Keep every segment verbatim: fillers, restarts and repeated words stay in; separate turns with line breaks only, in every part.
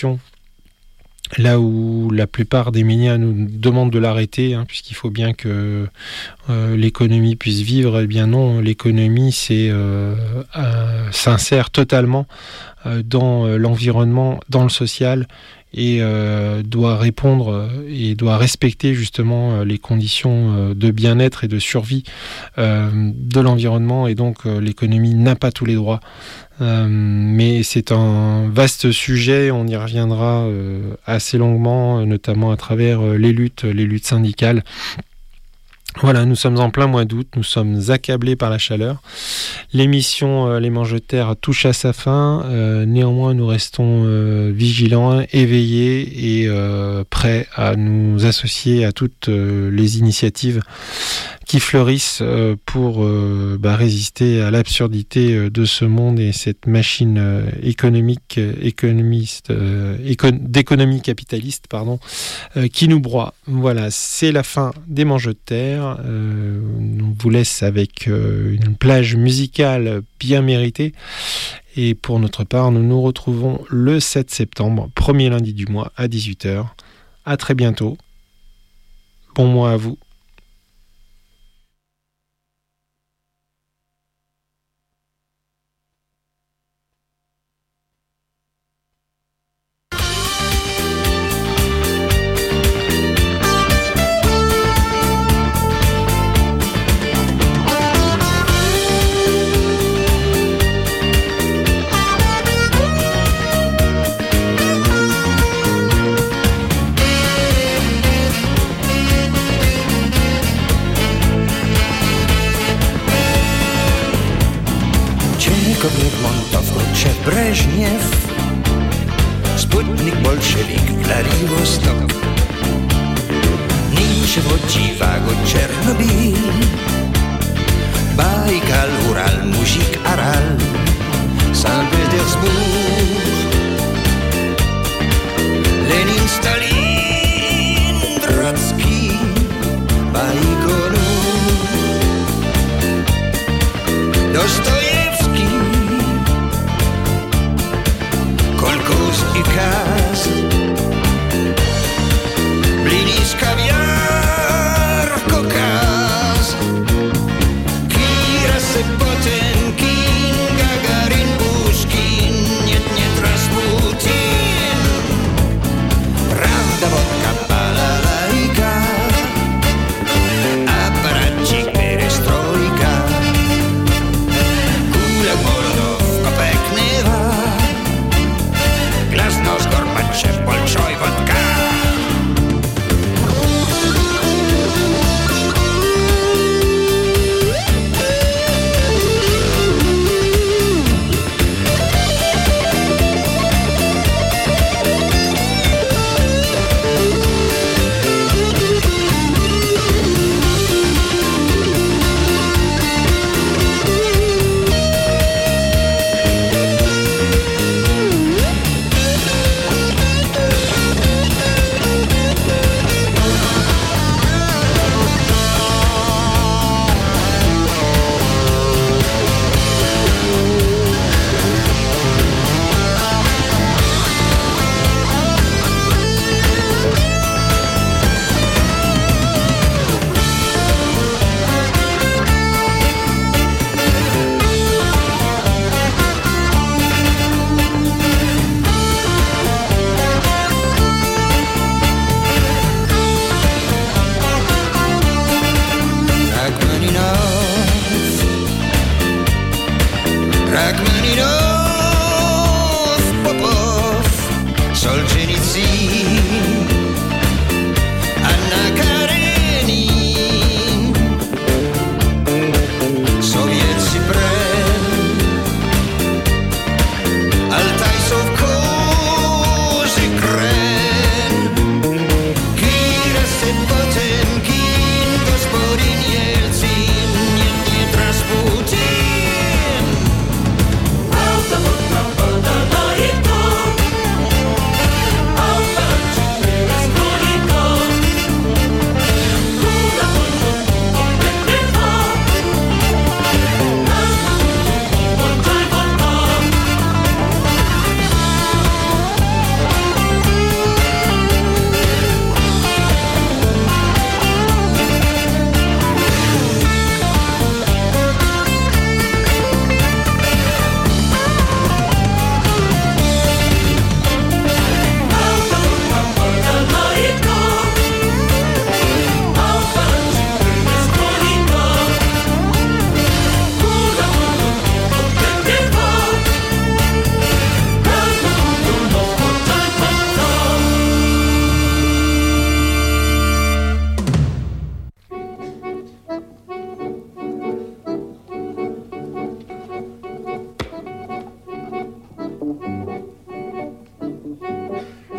là où la plupart des médias nous demandent de l'arrêter, hein, puisqu'il faut bien que euh, l'économie puisse vivre. Eh bien non, l'économie c'est, euh, euh, s'insère totalement euh, dans l'environnement, dans le social, et euh, doit répondre et doit respecter justement les conditions de bien-être et de survie euh, de l'environnement, et donc euh, l'économie n'a pas tous les droits. Euh, mais c'est un vaste sujet, on y reviendra euh, assez longuement, notamment à travers euh, les luttes, les luttes syndicales. Voilà, nous sommes en plein mois d'août, nous sommes accablés par la chaleur. L'émission euh, Les Mangetaires touche à sa fin. Euh, néanmoins, nous restons euh, vigilants, éveillés et euh, prêts à nous associer à toutes euh, les initiatives qui fleurissent euh, pour euh, bah, résister à l'absurdité euh, de ce monde et cette machine euh, économique, économiste, euh, éco- d'économie capitaliste, pardon, euh, qui nous broie. Voilà, c'est la fin des Mangetaires. Euh, on vous laisse avec euh, une plage musicale bien méritée. Et pour notre part, nous nous retrouvons le sept septembre, premier lundi du mois à dix-huit heures. À très bientôt. Bon mois à vous.
Brezhnev, Sputnik, Bolszewik, Vladivostok, Ničevo, Chivago, Černobyl, Baikal, Ural, Mujik, Aral, Saint-Pétersbourg, Lenin, Stalin, Trotsky, Baikonur, Dostojevski, Kolkhoz i Kaz, Blinis, kaviar, Kokaz, Kira, Sepotenkin, Gagarin, Pushkin, Нет, нет, раз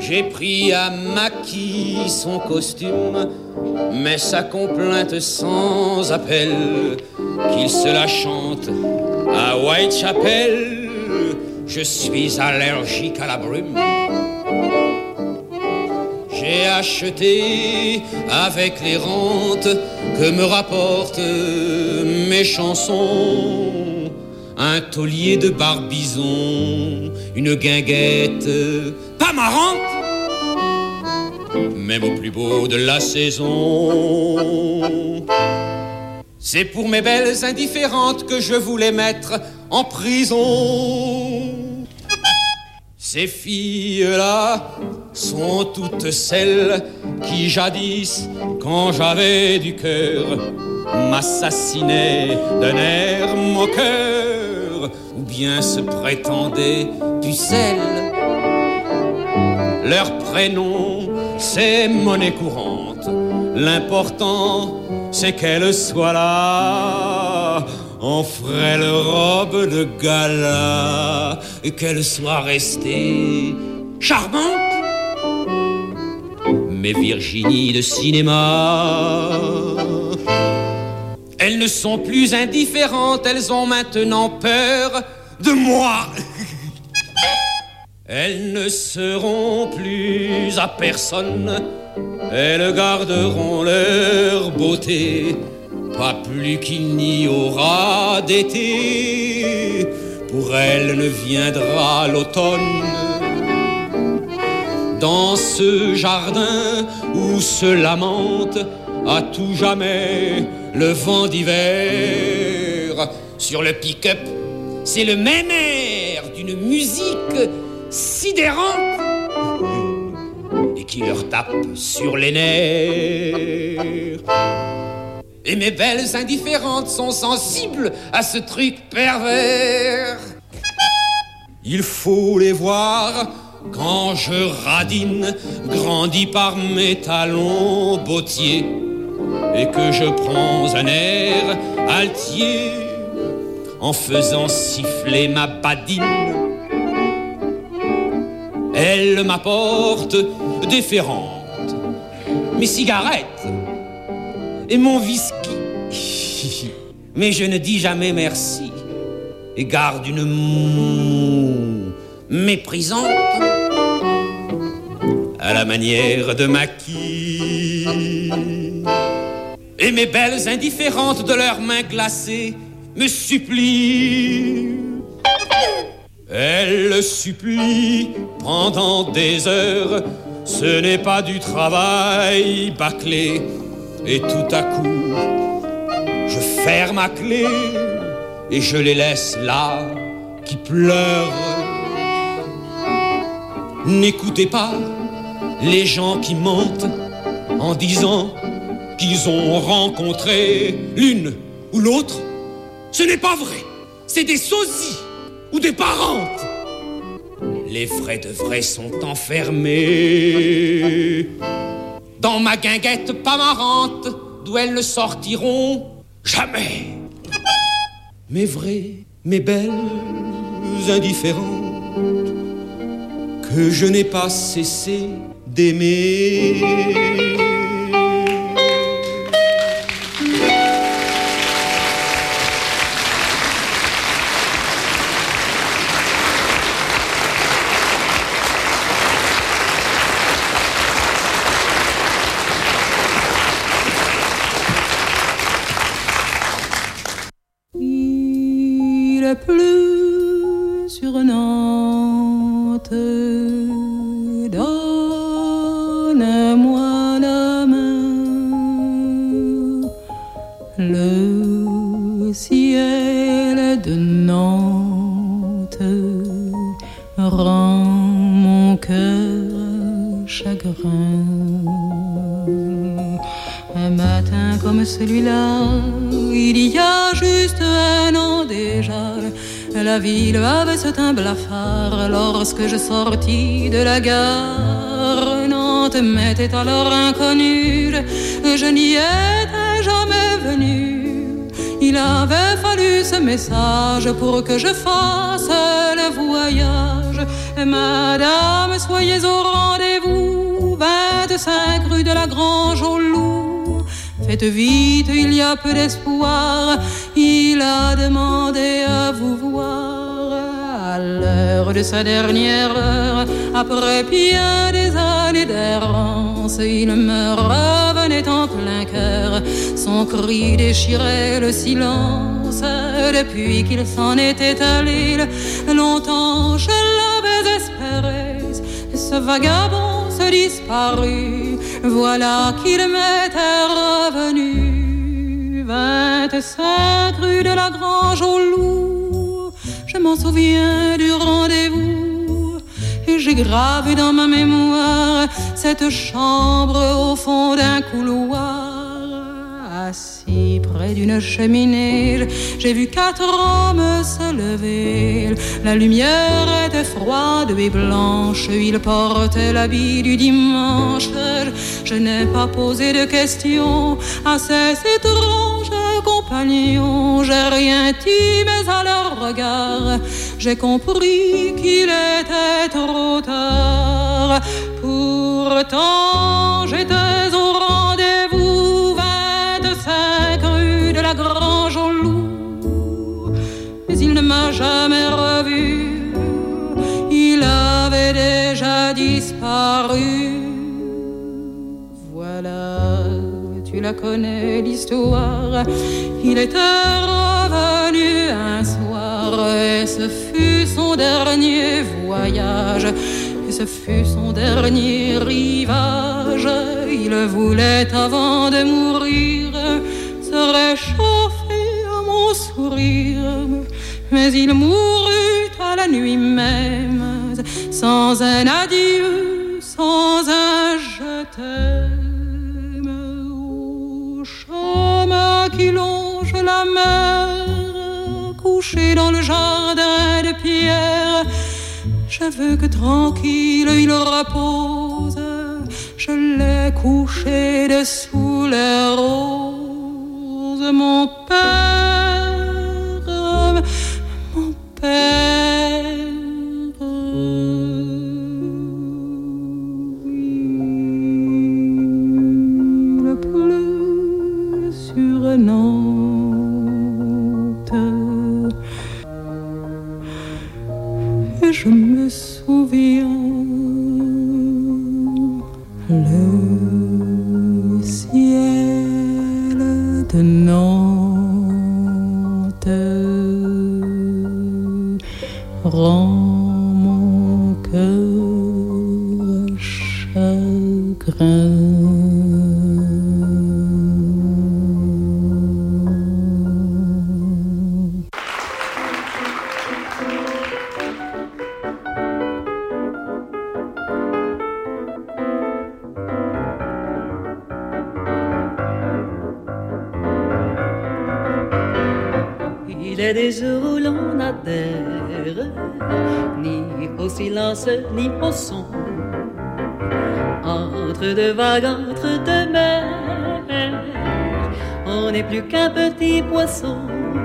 J'ai pris à Maquis son costume, mais sa complainte sans appel, qu'il se la chante à Whitechapel. Je suis allergique à la brume. J'ai acheté avec les rentes que me rapportent mes chansons un taulier de barbizon, une guinguette pas marrante, même au plus beau de la saison. C'est pour mes belles indifférentes que je voulais mettre en prison. Ces filles-là sont toutes celles qui jadis, quand j'avais du cœur, m'assassinaient d'un air moqueur, ou bien se prétendaient pucelles. Leur prénom, c'est monnaie courante. L'important, c'est qu'elles soient là en frêle robe de gala, et qu'elles soient restées charmantes, mes Virginie de cinéma. Elles ne sont plus indifférentes, elles ont maintenant peur de moi. Elles ne seront plus à personne, elles garderont leur beauté. Pas plus qu'il n'y aura d'été, pour elles ne viendra l'automne. Dans ce jardin où se lamente à tout jamais le vent d'hiver, sur le pick-up, c'est le même air d'une musique sidérante et qui leur tape sur les nerfs. Et mes belles indifférentes sont sensibles à ce truc pervers. Il faut les voir quand je radine, grandi par mes talons bottiers, et que je prends un air altier en faisant siffler ma badine. Elle m'apporte déférente mes cigarettes et mon whisky, mais je ne dis jamais merci et garde une moue méprisante à la manière de Maquis. Et mes belles indifférentes de leurs mains glacées me supplient. Elles supplient pendant des heures, ce n'est pas du travail bâclé. Et tout à coup, je ferme ma clé et je les laisse là, qui pleurent. N'écoutez pas les gens qui mentent en disant qu'ils ont rencontré l'une ou l'autre. Ce n'est pas vrai, c'est des sosies ou des parentes. Les vrais de vrais sont enfermés dans ma guinguette pas marrante, d'où elles ne sortiront jamais. Mes vraies, mes belles indifférentes, que je n'ai pas cessé d'aimer.
Il pleut sur Nantes, donne-moi la main. Le ciel de Nantes rend mon cœur chagrin. Un matin comme celui-là, il y a juste un an déjà, la ville avait ce teint blafard. Lorsque je sortis de la gare, Nantes m'était alors inconnue, je n'y étais jamais venue. Il avait fallu ce message pour que je fasse le voyage. Madame, soyez au rendez-vous, vingt-cinq rue de la Grange au Loup. Faites vite, il y a peu d'espoir. Il a demandé à vous voir. À l'heure de sa dernière heure, après bien des années d'errance, il me revenait en plein cœur. Son cri déchirait le silence. Depuis qu'il s'en était allé, longtemps je l'avais espéré. Ce vagabond se disparut, voilà qu'il m'était revenu. vingt-cinq rue de la Grange au Loup, je m'en souviens du rendez-vous. Et j'ai gravé dans ma mémoire cette chambre au fond d'un couloir. Assis près d'une cheminée, j'ai vu quatre hommes se lever. La lumière était froide et blanche, ils portaient l'habit du dimanche. Je n'ai pas posé de questions à ces étranges compagnons. J'ai rien dit, mais à leur regard, j'ai compris qu'il était trop tard. Pourtant, j'étais au rendez-vous, vingt-cinq rue de la Grange au Loup. Mais il ne m'a jamais revu, il avait déjà disparu. Voilà, tu la connais l'histoire. Il était revenu un soir et ce fut son dernier voyage. Et ce fut son dernier rivage. Il voulait avant de mourir se réchauffer à mon sourire. Mais il mourut à la nuit même, sans un adieu, sans un je t'aime. Au chemin qui longe la mer, couché dans le jardin de pierre, je veux que tranquille il repose. Je l'ai couché dessous les roses. Mon père, mon père, il pleut sur Nantes. Et je me souviens le ciel de Nantes rend mon cœur chagrin.
Il est des jours où l'on n'adhère ni au silence ni au son, entre deux vagues, entre deux mers, on n'est plus qu'un petit poisson,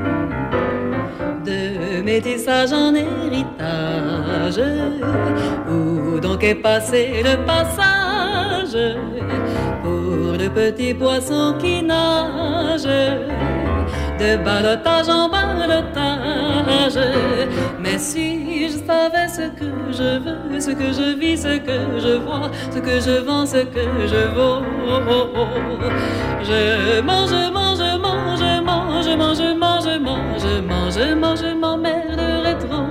de métissage en héritage. Où donc est passé le passage pour le petit poisson qui nage de balotage en balotage? Mais si je savais ce que je veux, ce que je vis, ce que je vois, ce que je vends, ce que je vaux, je mange, mange, mange, mange, mange, mange, mange, mange, mange, m'emmerderais trop.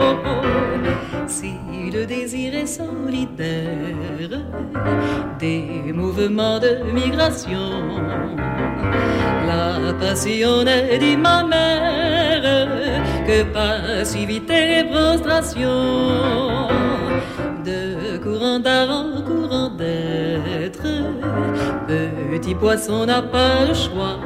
Si le désir est solidaire, des mouvements de migration, la passion n'est, dit ma mère, que passivité et prostration. De courant d'art en courant d'être, petit poisson n'a pas le choix,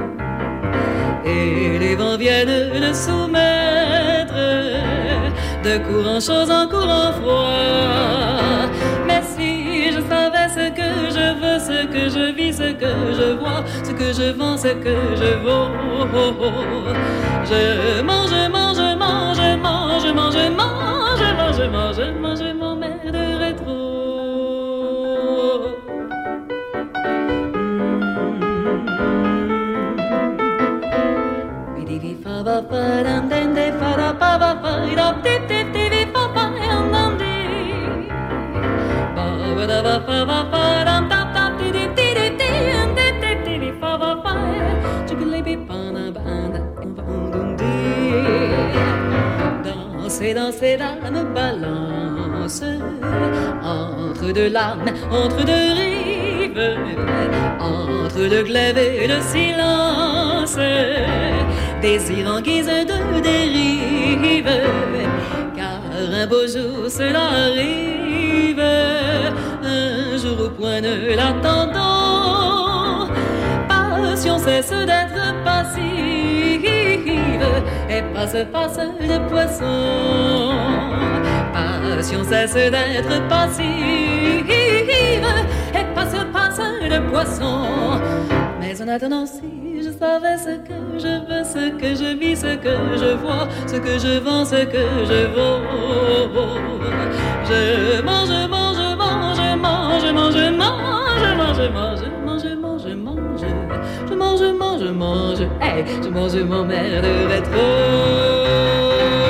et les vents viennent le soumettre, de courant chaud en courant froid. Mais si je savais ce que je veux, ce que je vis, ce que je vois, ce que je vends, ce que je vaux, je mange, mange, mange, mange, mange, mange, mange, mange, mange, m'emmerderais trop. Danser, danser, l'âme balance entre deux larmes, entre deux rives, entre le glaive et le silence, désir en guise de dérive, car un beau jour cela arrive, un jour au point de l'attendant, passion cesse d'être passive, et passe, passe le poisson, passion cesse d'être passive, et passe, passe le poisson. Mais en attendant, si je savais ce que je veux, ce que je vis, ce que je vois, ce que je vends, ce que je vaux, je mange, je mange, je mange, je mange, je mange, je mange, je mange, je mange, je mange, je mange, je mange, je mange, je mange, je mange, hey, je mange, je m'emmerderais trop.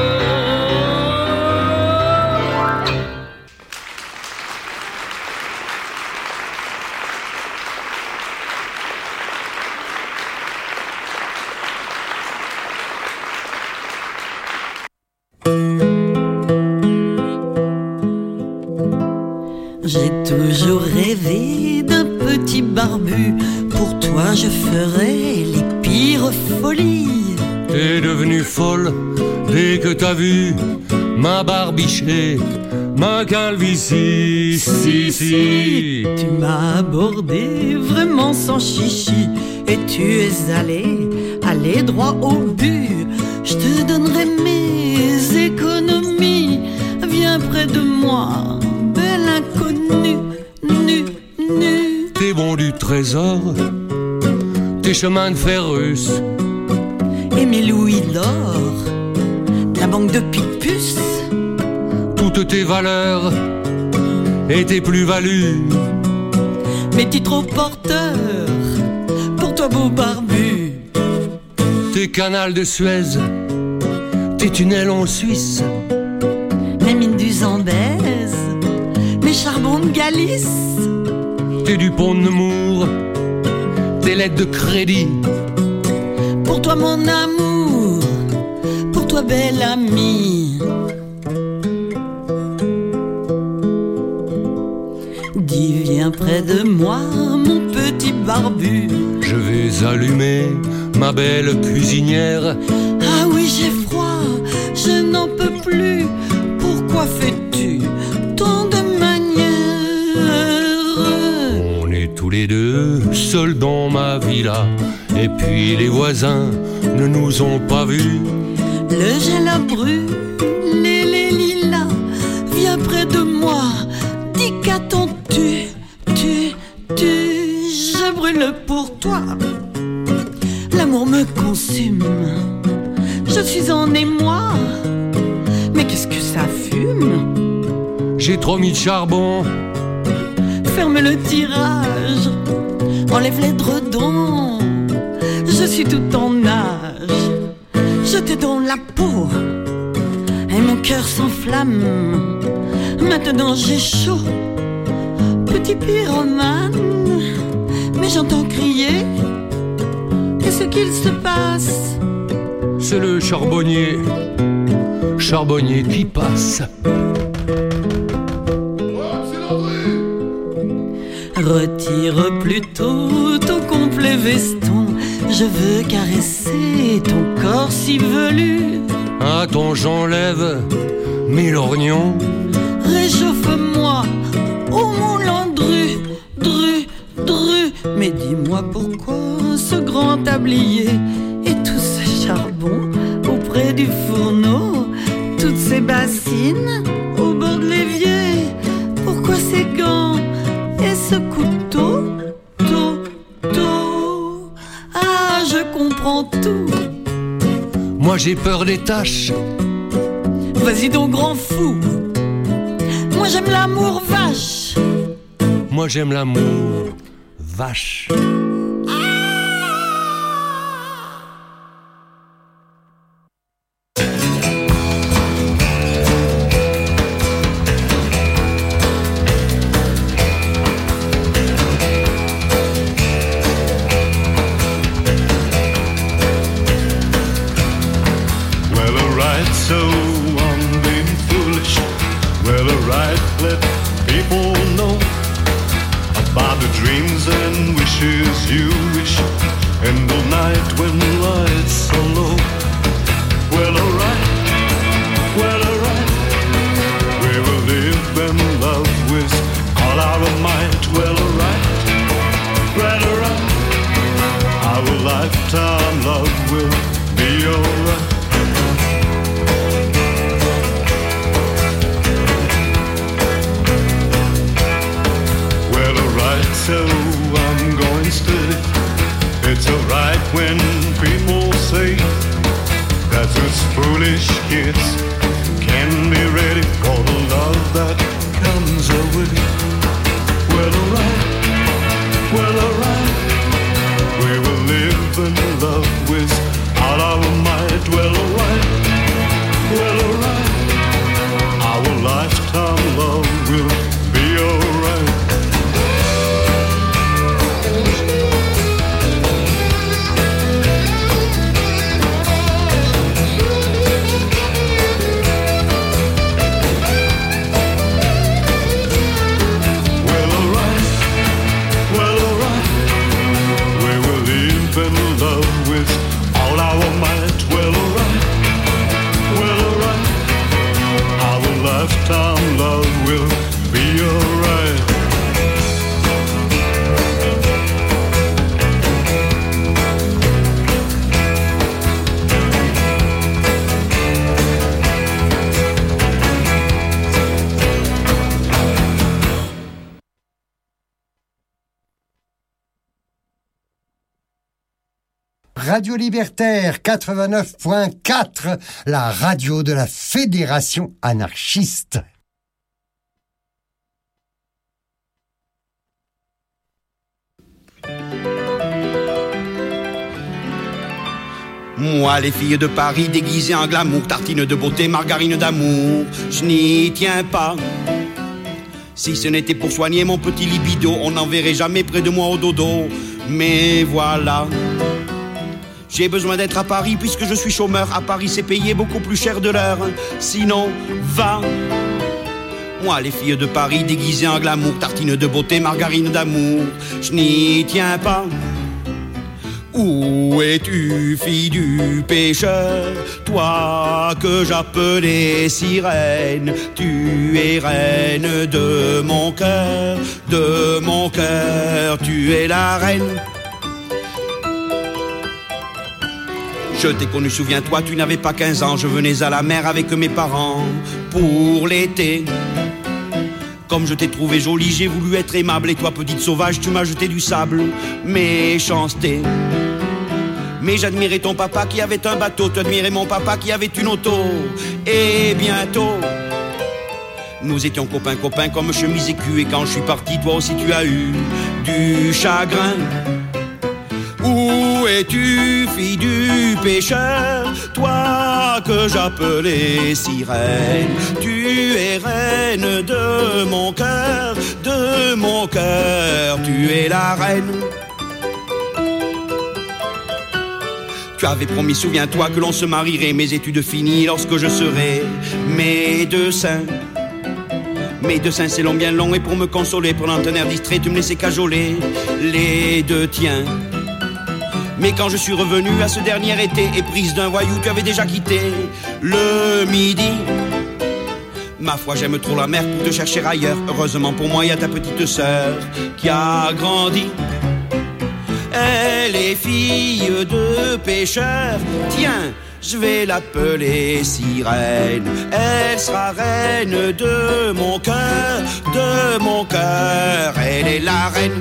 J'ai toujours rêvé d'un petit barbu. Pour toi je ferais les pires folies.
T'es devenue folle dès que t'as vu ma barbichée, ma calvitie. Si, si.
Tu m'as abordé vraiment sans chichi, et tu es allé, allé droit au but. Je te donnerai mes économies. Viens près de moi, belle inconnue, nu, nu.
T'es bon du trésor, tes chemins de fer russes,
et mes louis d'or, de la banque de Picpus.
Toutes tes valeurs et tes plus-values,
mes titres au porteur, pour toi beau barbu.
Tes canals de Suez, tes tunnels en Suisse,
mes mines du Zambèze, mes charbons de Galice,
tes du pont de Nemours, tes lettres de crédit.
Pour toi mon amour, pour toi belle amie. Dis viens près de moi mon petit barbu.
Je vais allumer ma belle cuisinière.
Ah oui j'ai froid, je n'en peux plus. Pourquoi fais-tu tant de manières?
On est tous les deux seuls dans ma villa, et puis les voisins ne nous ont pas vus.
Le gel a brûlé les lilas. Viens près de moi, dis qu'attends-tu? Tu, tu, je brûle pour toi. L'amour me consume, je suis en émoi. Mais qu'est-ce que ça fume?
J'ai trop mis de charbon.
Ferme le tirage, enlève les dredons. Je suis tout en nage, je t'ai dans la peau, et mon cœur s'enflamme. Maintenant j'ai chaud, petit pyromane. Mais j'entends crier, qu'est-ce qu'il se passe?
C'est le charbonnier, charbonnier qui passe.
Retire plutôt ton complet veston. Je veux caresser ton corps si velu.
Attends, j'enlève mes lorgnons.
Réchauffe-moi, ô mon landru, dru, dru. Mais dis-moi pourquoi ce grand tablier et tout ce charbon auprès du fourneau, toutes ces bassines au bord de l'évier. Pourquoi ces gants et ce couteau, to, to. Ah, je comprends tout.
Moi j'ai peur des taches.
Vas-y donc grand fou. Moi j'aime l'amour vache.
Moi j'aime l'amour vache.
people know about the dreams and wishes you wish, and the night when lights are low. Well, alright, well, alright, we will live and love with all our might. Well, alright, well, alright, our lifetime love will be alright. So I'm going steady. It's alright when people say that us foolish kids can be ready for the love that comes our way. Well, alright, well, alright, we will live in love with all our might. Well, alright, well, alright, our lifetime love will be alright. Lifetime love will be alright.
Radio Libertaire quatre-vingt-neuf point quatre, la radio de la Fédération anarchiste.
Moi, les filles de Paris déguisées en glamour, tartines de beauté, margarine d'amour, je n'y tiens pas. Si ce n'était pour soigner mon petit libido, on n'en verrait jamais près de moi au dodo. Mais voilà, j'ai besoin d'être à Paris puisque je suis chômeur. À Paris c'est payé beaucoup plus cher de l'heure. Sinon, va. Moi, les filles de Paris déguisées en glamour, tartines de beauté, margarine d'amour, je n'y tiens pas. Où es-tu, fille du pêcheur, toi que j'appelais sirène? Tu es reine de mon cœur, de mon cœur, tu es la reine. Je t'ai connu, souviens-toi, tu n'avais pas quinze ans. Je venais à la mer avec mes parents pour l'été. Comme je t'ai trouvé jolie, j'ai voulu être aimable. Et toi, petite sauvage, tu m'as jeté du sable. Méchanceté. Mais j'admirais ton papa qui avait un bateau. Tu admirais mon papa qui avait une auto. Et bientôt, nous étions copains, copains comme chemise et cul. Et quand je suis parti, toi aussi tu as eu du chagrin. Où es-tu, fille du pêcheur, toi que j'appelais sirène? Tu es reine de mon cœur, de mon cœur, tu es la reine. Tu avais promis, souviens-toi, que l'on se marierait, mes études finies lorsque je serai médecin. Médecin, c'est long, bien long, et pour me consoler, prenant un air distrait, tu me laissais cajoler les deux tiens. Mais quand je suis revenu à ce dernier été, éprise d'un voyou, tu avais déjà quitté le midi. Ma foi, j'aime trop la mer pour te chercher ailleurs. Heureusement pour moi, il y a ta petite sœur qui a grandi. Elle est fille de pêcheur. Tiens, je vais l'appeler sirène. Elle sera reine de mon cœur, de mon cœur. Elle est la reine.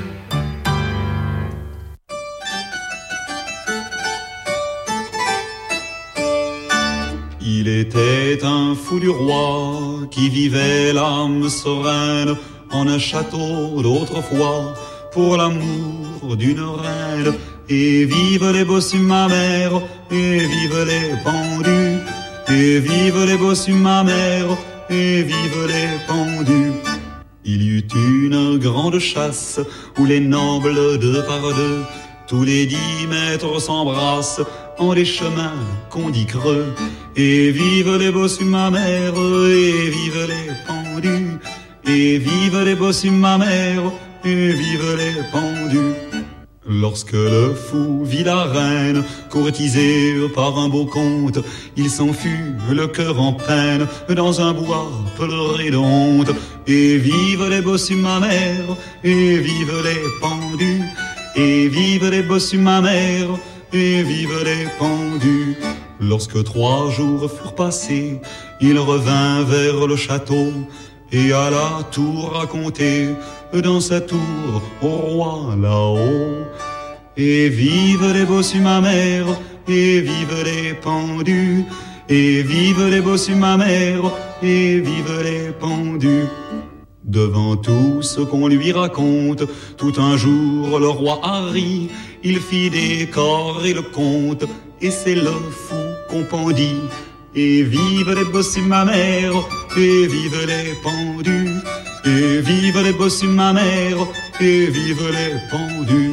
Il était un fou du roi qui vivait l'âme sereine en un château d'autrefois pour l'amour d'une reine. Et vive les bossus ma mère, et vive les pendus, et vive les bossus ma mère, et vive les pendus. Il y eut une grande chasse où les nobles deux par deux, tous les dix mètres s'embrassent en des chemins qu'on dit creux. Et vive les bossus ma mère, et vive les pendus, et vive les bossus ma mère, et vive les pendus. Lorsque le fou vit la reine, courtisée par un beau conte, il s'en fut le cœur en peine, dans un bois pleuré de honte. Et vive les bossus ma mère, et vive les pendus, et vive les bossus ma mère, et vive les pendus. Lorsque trois jours furent passés, il revint vers le château, et alla tout raconter dans sa tour au roi là-haut. Et vive les bossus ma mère, et vive les pendus, et vive les bossus ma mère, et vive les pendus. Devant tout ce qu'on lui raconte, tout un jour le roi a ri, il fit décorer le conte, et c'est le fou qu'on pendit. Et vive les bossus ma mère, et vive les pendus, et vive les bossus ma mère, et vive les pendus.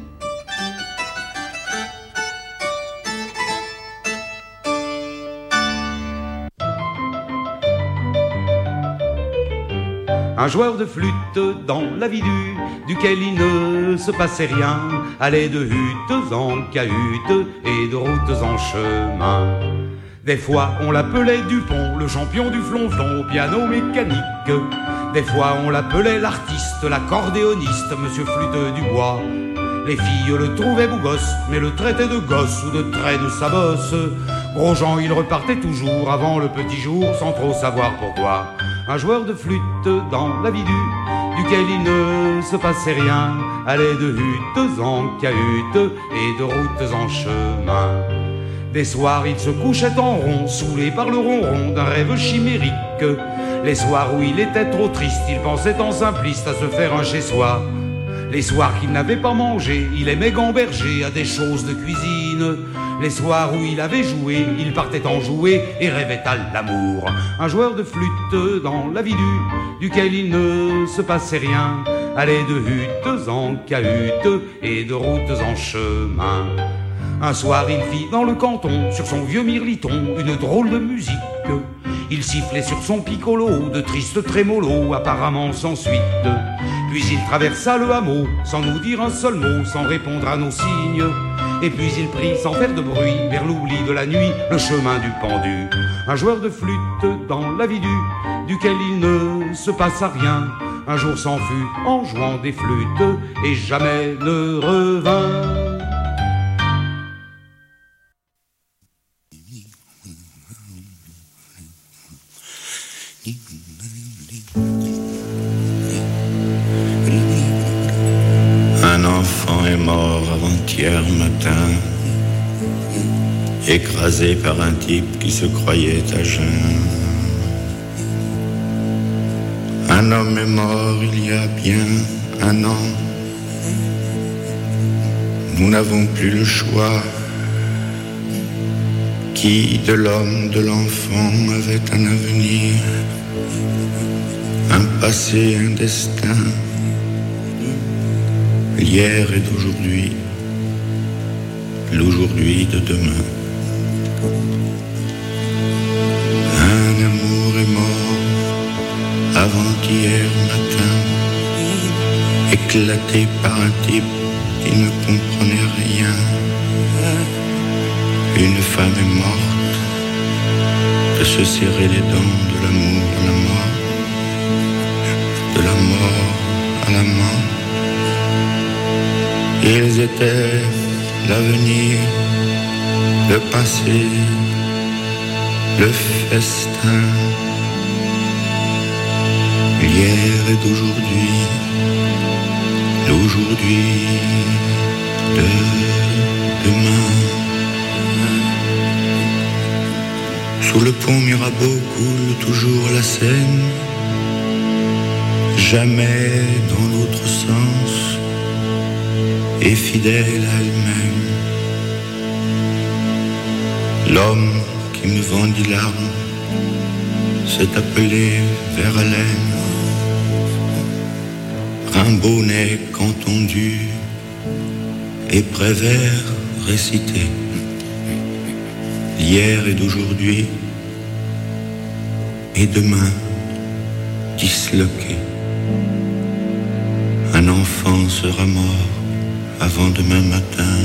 Un joueur de flûte dans la vie du, duquel il ne se passait rien, allait de huttes en cahutes et de routes en chemin. Des fois on l'appelait Dupont, le champion du flonflon au piano mécanique. Des fois on l'appelait l'artiste, l'accordéoniste, monsieur Flûte du Bois. Les filles le trouvaient beau gosse, mais le traitaient de gosse ou de trait de sa bosse. Grosjean, il repartait toujours avant le petit jour, sans trop savoir pourquoi. Un joueur de flûte dans la vie du, duquel il ne se passait rien, allait de huttes en cahutes et de routes en chemin. Des soirs, il se couchait en rond, saoulé par le ronron d'un rêve chimérique. Les soirs où il était trop triste, il pensait en simpliste à se faire un chez-soi. Les soirs qu'il n'avait pas mangé, il aimait gamberger à des choses de cuisine. Les soirs où il avait joué, il partait en jouet et rêvait à l'amour. Un joueur de flûte dans la vie du, duquel il ne se passait rien, allait de huttes en cahutes et de routes en chemin. Un soir il fit dans le canton, sur son vieux mirliton, une drôle de musique. Il sifflait sur son piccolo, de tristes trémolos, apparemment sans suite. Puis il traversa le hameau, sans nous dire un seul mot, sans répondre à nos signes. Et puis il prit, sans faire de bruit, vers l'oubli de la nuit, le chemin du pendu. Un joueur de flûte dans la vie du, duquel il ne se passa rien. Un jour s'en fut en jouant des flûtes, et jamais ne revint.
Un enfant est mort avant-hier matin, écrasé par un type qui se croyait à jeun. Un homme est mort il y a bien un an. Nous n'avons plus le choix. Qui de l'homme, de l'enfant avait un avenir, un passé, un destin, l'hier et d'aujourd'hui, l'aujourd'hui de demain. Un amour est mort avant-hier matin, éclaté par un type qui ne comprenait rien. Une femme est morte de se serrer les dents de l'amour à la mort, de la mort à la mort. Ils étaient l'avenir, le passé, le festin, l'hier et d'aujourd'hui, l'aujourd'hui de demain. Sous le pont Mirabeau coule toujours la Seine, jamais dans l'autre sens, et fidèle à elle-même. L'homme qui me vendit l'arme s'est appelé Verlaine. Rimbaud n'est qu'entendu et Prévert récité. L'hier et d'aujourd'hui et demain disloqué. Un enfant sera mort avant demain matin.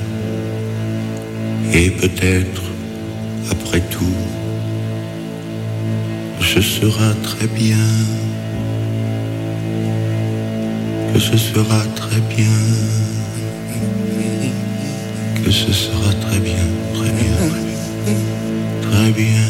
Et peut-être, après tout, ce sera très bien. Que ce sera très bien. Que ce sera très bien, très bien, très bien.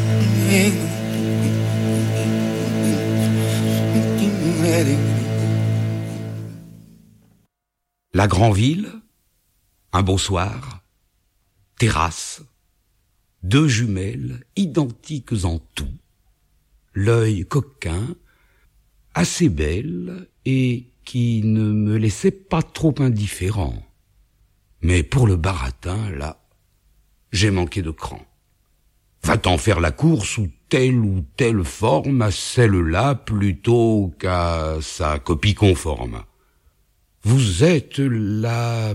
La Grand'Ville, un beau soir, terrasse, deux jumelles identiques en tout, l'œil coquin, assez belle et qui ne me laissait pas trop indifférent. Mais pour le baratin, là, j'ai manqué de cran. Va-t'en faire la course sous telle ou telle forme à celle-là plutôt qu'à sa copie conforme. Vous êtes la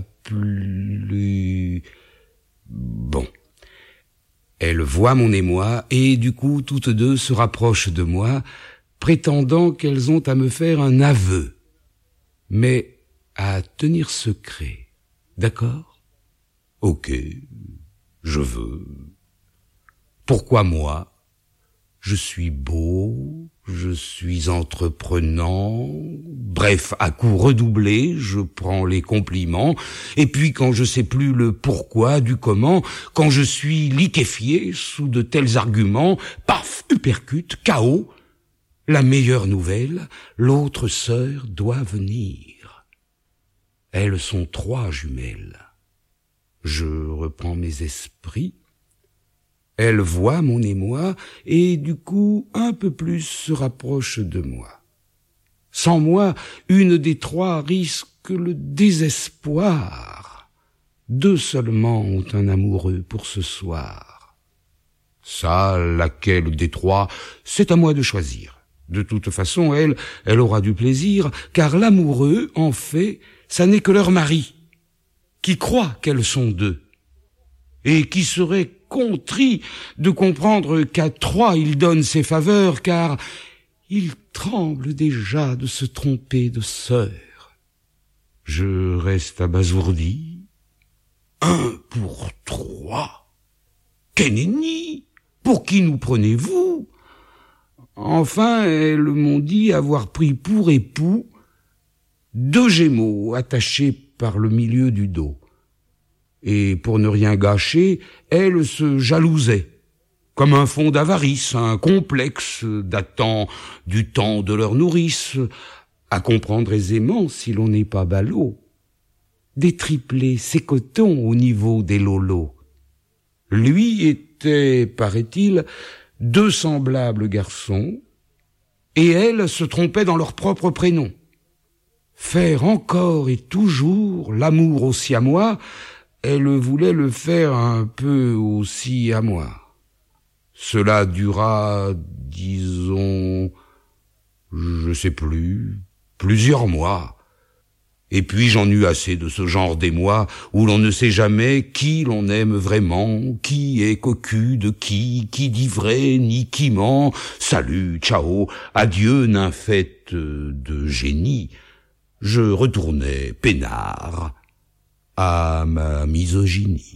plus... Bon. Elle voit mon émoi et du coup toutes deux se rapprochent de moi, prétendant qu'elles ont à me faire un aveu, mais à tenir secret. D'accord? Ok, je veux. Pourquoi moi? Je suis beau, je suis entreprenant, bref, à coups redoublés, je prends les compliments, et puis quand je sais plus le pourquoi du comment, quand je suis liquéfié sous de tels arguments, paf, uppercut, K O, la meilleure nouvelle, l'autre sœur doit venir. Elles sont trois jumelles. Je reprends mes esprits. Elle voit mon émoi et du coup un peu plus se rapproche de moi. Sans moi, une des trois risque le désespoir. Deux seulement ont un amoureux pour ce soir. Ça, laquelle des trois, c'est à moi de choisir. De toute façon, elle, elle aura du plaisir, car l'amoureux, en fait, ça n'est que leur mari, qui croit qu'elles sont deux, et qui serait contrit de comprendre qu'à trois il donne ses faveurs, car il tremble déjà de se tromper de sœur. Je reste abasourdi. Un pour trois. Qu'est nenni? Pour qui nous prenez-vous? Enfin, elles m'ont dit avoir pris pour époux deux gémeaux attachés par le milieu du dos. Et pour ne rien gâcher, elles se jalousaient, comme un fond d'avarice, un complexe datant du temps de leur nourrice, à comprendre aisément si l'on n'est pas ballot. Des triplés s'écotons au niveau des lolos. Lui était, paraît-il, deux semblables garçons, et elles se trompaient dans leur propre prénom. Faire encore et toujours l'amour aussi à moi, elle voulait le faire un peu aussi à moi. Cela dura, disons, je sais plus, plusieurs mois. Et puis j'en eus assez de ce genre d'émoi où l'on ne sait jamais qui l'on aime vraiment, qui est cocu de qui, qui dit vrai ni qui ment. Salut, ciao, adieu, nymphette de génie. Je retournais peinard à ma misogynie.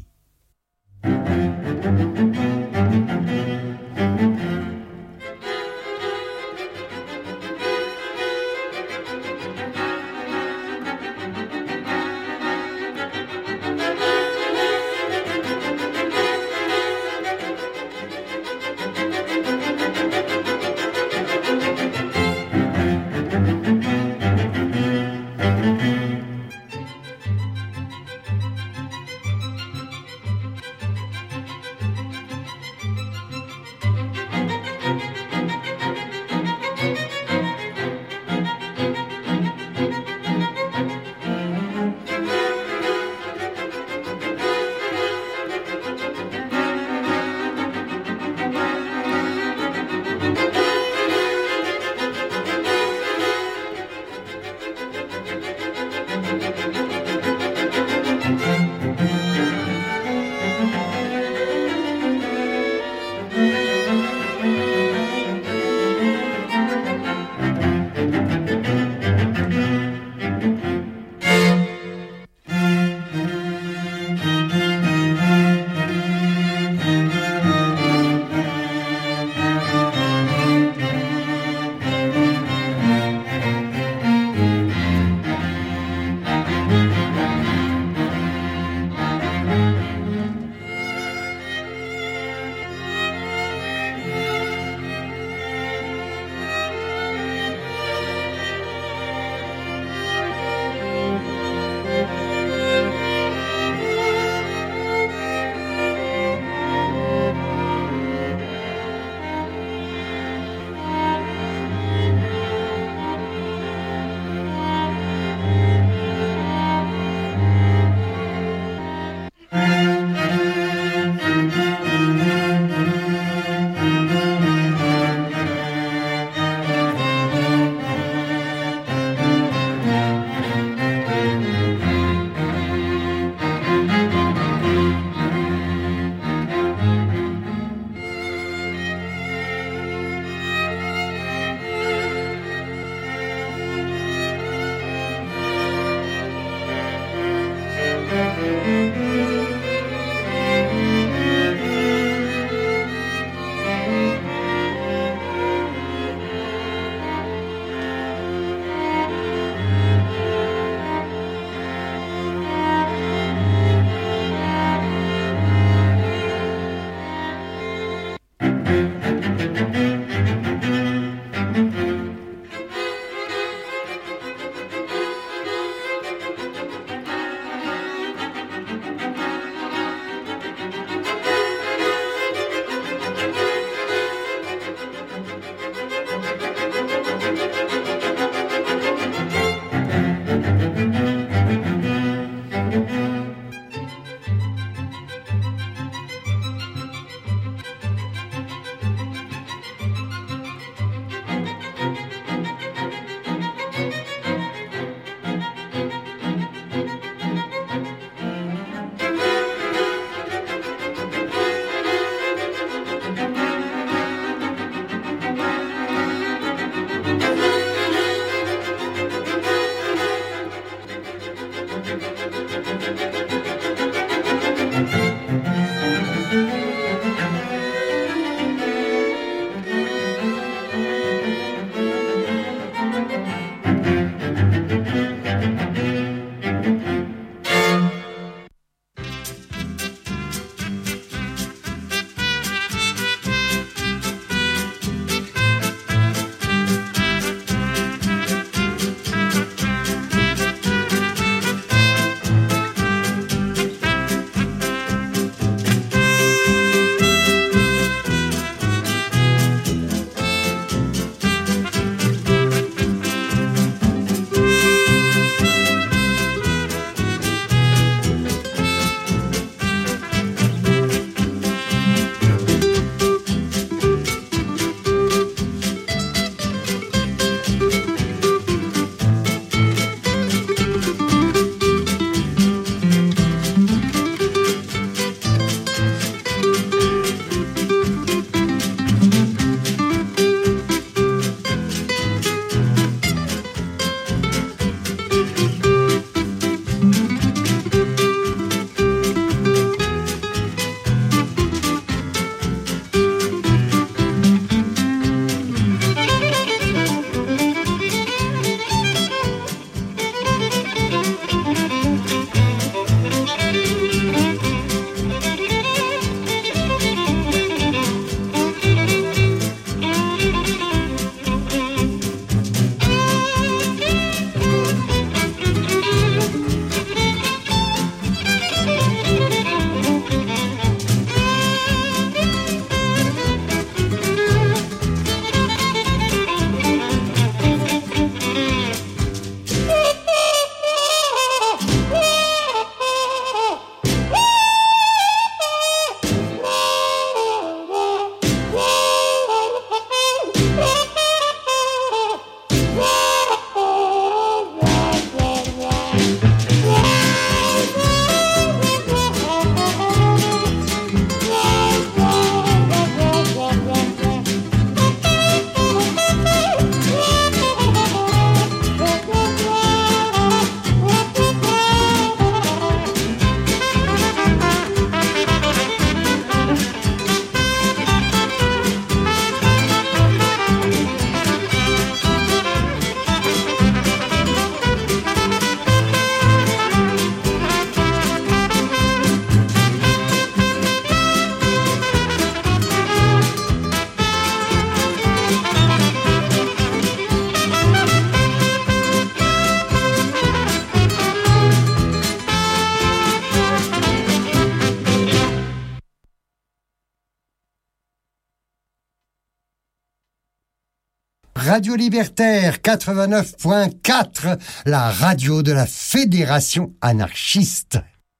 Radio Libertaire quatre-vingt-neuf point quatre, la radio de la Fédération anarchiste.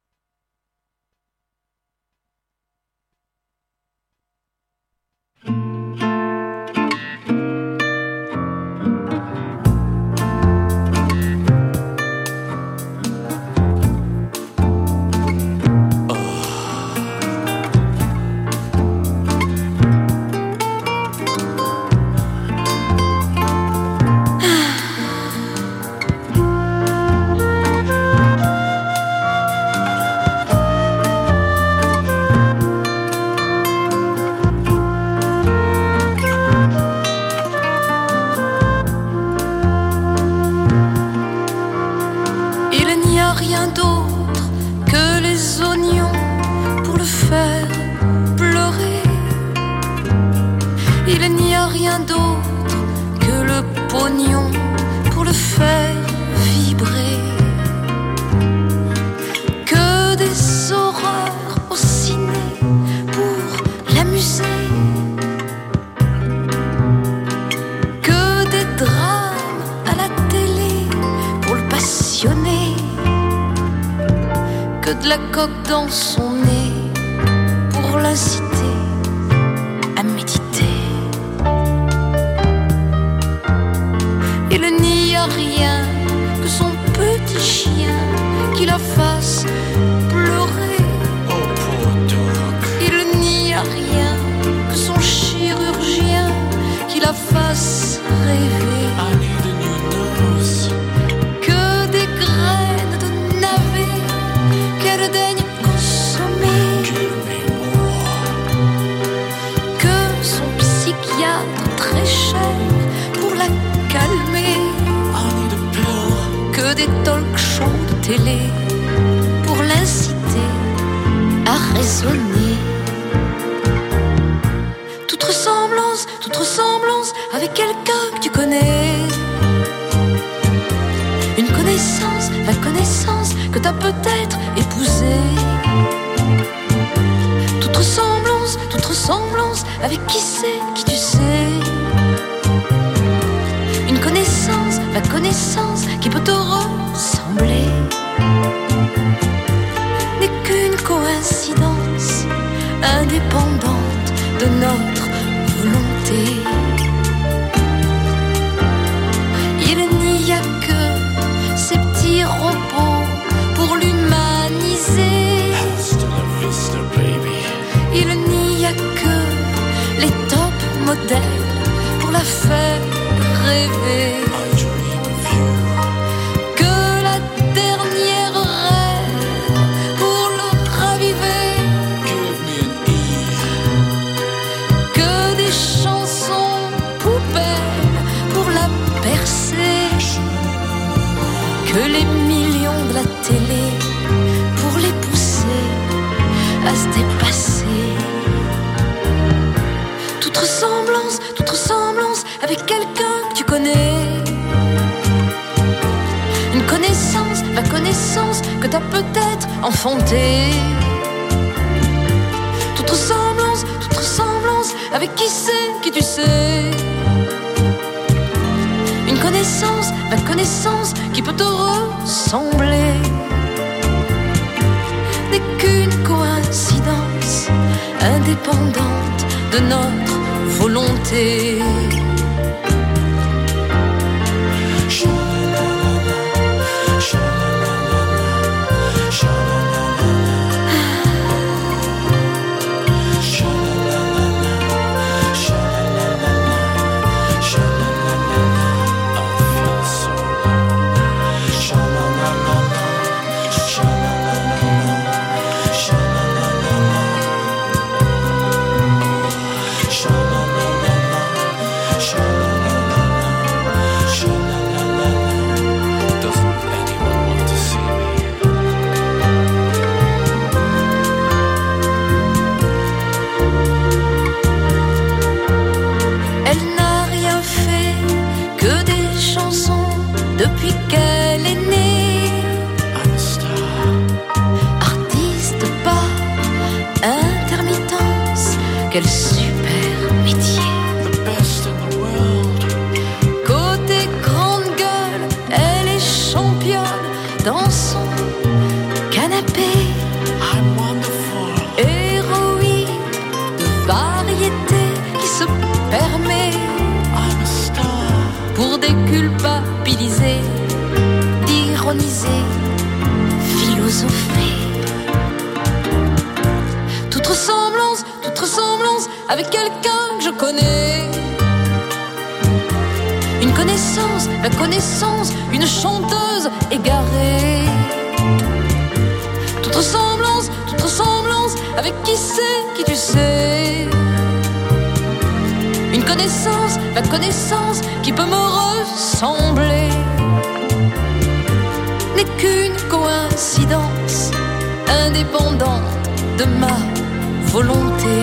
Dans son nez pour l'inciter à méditer. Il n'y a rien que son petit chien qui la fasse pleurer. Il n'y a rien que son chirurgien qui la fasse rêver. Que des graines de navet qu'elle daigne très cher pour la calmer. Que des talk shows de télé pour l'inciter à raisonner. Toute ressemblance, toute ressemblance avec quelqu'un que tu connais. Une connaissance, la connaissance que t'as peut-être épousée. Toute ressemblance, toute ressemblance avec qui c'est, qui tu sais. Une connaissance, la connaissance qui peut te ressembler. N'est qu'une coïncidence indépendante de notre volonté. Il n'y a que ces petits robots pour l'humaniser. Il n'y a que les top modèles pour la faire rêver. Que la dernière rêve pour le raviver. Que des chansons poubelles pour la percer. Que les millions de la télé pour les pousser à se dépasser. Toute ressemblance, toute ressemblance avec quelqu'un que tu connais. Une connaissance, la connaissance que t'as peut-être enfantée. Toute ressemblance, toute ressemblance avec qui c'est, qui tu sais. Une connaissance, la connaissance qui peut te ressembler. N'est qu'une coïncidence indépendante de notre volonté. depuis qu'elle est née. Artiste pas, intermittence, quel super métier. dans son canapé. Héroïne de variété qui se permet pour déculpabiliser, d'ironiser, philosopher. Toute ressemblance, toute ressemblance avec quelqu'un que je connais. Une connaissance, la connaissance, une chanteuse égarée. Toute ressemblance, toute ressemblance avec qui c'est, qui tu sais. Une connaissance, la connaissance qui peut me ressembler. N'est qu'une coïncidence indépendante de ma volonté.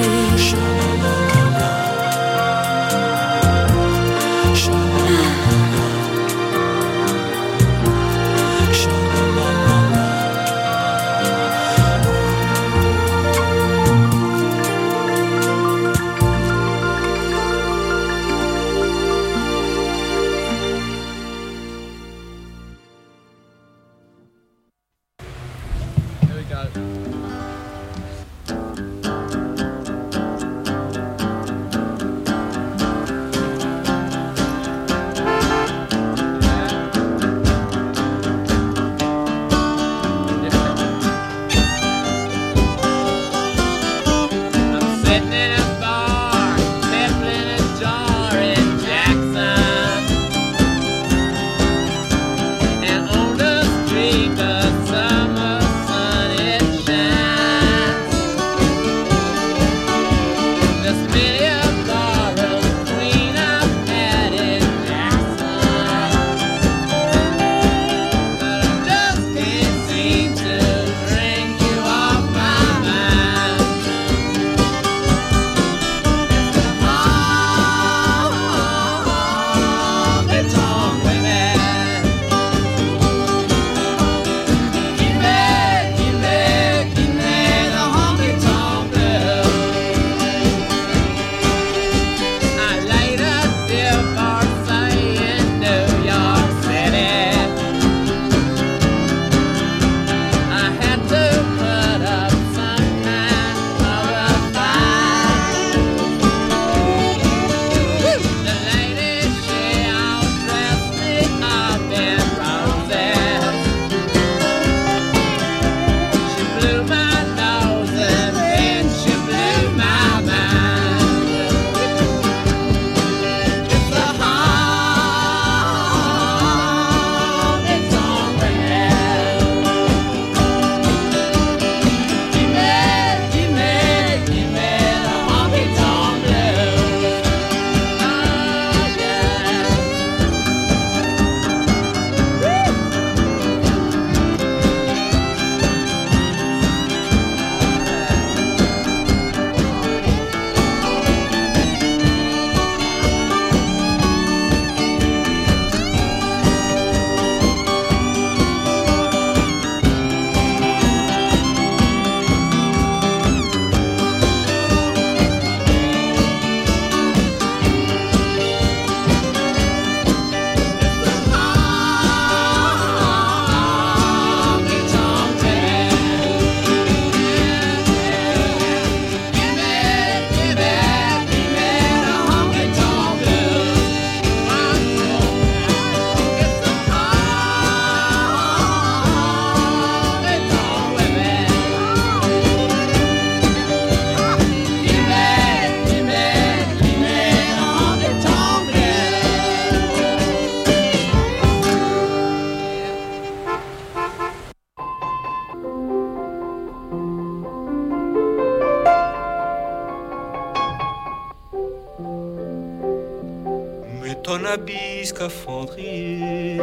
Ton habit scaphandrier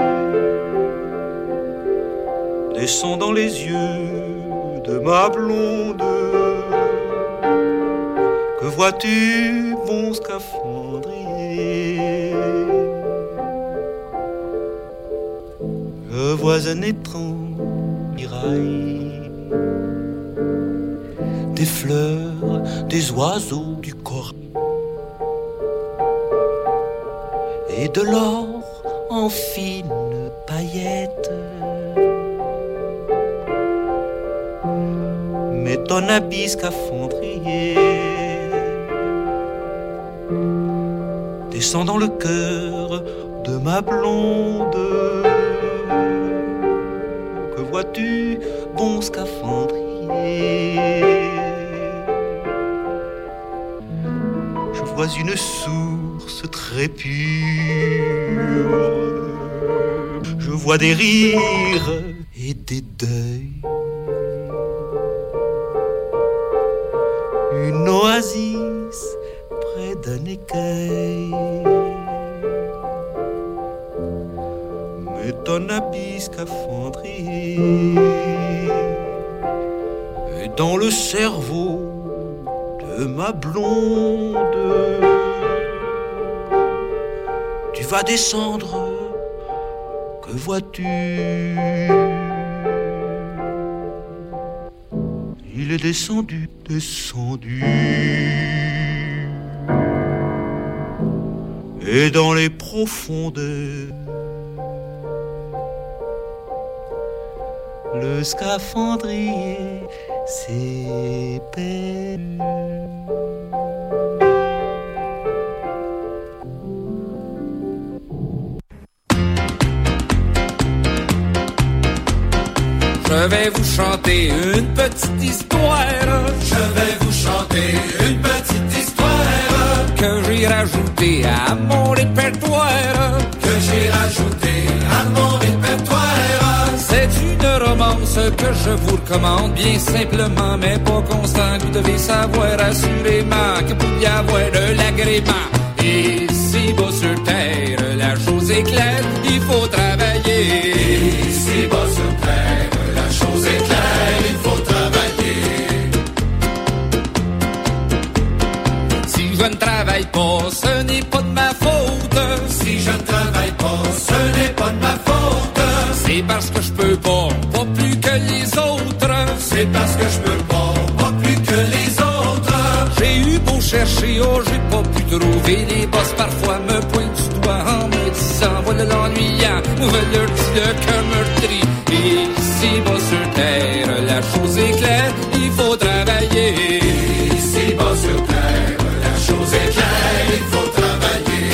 descend dans les yeux de ma blonde. Que vois-tu, mon scaphandrier? Je vois un étrange mirail, des fleurs, des oiseaux du corps et de l'or en fines paillettes. ton habit scaphandrier descend dans le cœur de ma blonde. Que vois-tu, bon scaphandrier? Je vois une source très pure. Je vois des rires et des deuils. Une oasis près d'un écueil. Mais ton habit scaphandrier est dans le cerveau de ma blonde. Tu vas descendre, que vois-tu? Il est descendu, descendu. Et dans les profondeurs, le scaphandrier s'est perdu.
Je vais vous chanter une petite histoire. Je vais vous chanter une petite histoire que j'ai rajoutée à mon répertoire. Que j'ai rajoutée à mon répertoire. C'est une romance que je vous recommande bien simplement, mais pas constant. Vous devez savoir assurément que pour y avoir de l'agrément ici bas sur terre, la chose est claire, il faut travailler. Ici bas sur terre, la chose est claire, il faut travailler. Si je ne travaille pas, ce n'est pas de ma faute. Si je ne travaille pas, ce n'est pas de ma faute. C'est parce que je peux pas, pas plus que les autres. C'est parce que je peux pas, pas plus que les autres. J'ai eu beau chercher, oh j'ai pas pu trouver. Les boss parfois me pointent du doigt en me disant voilà l'ennuyant, nouvelle leur dit le cœur meurtri. Ici bas sur terre, la chose est claire, il faut travailler. Ici bas sur terre, la chose est claire, il faut travailler.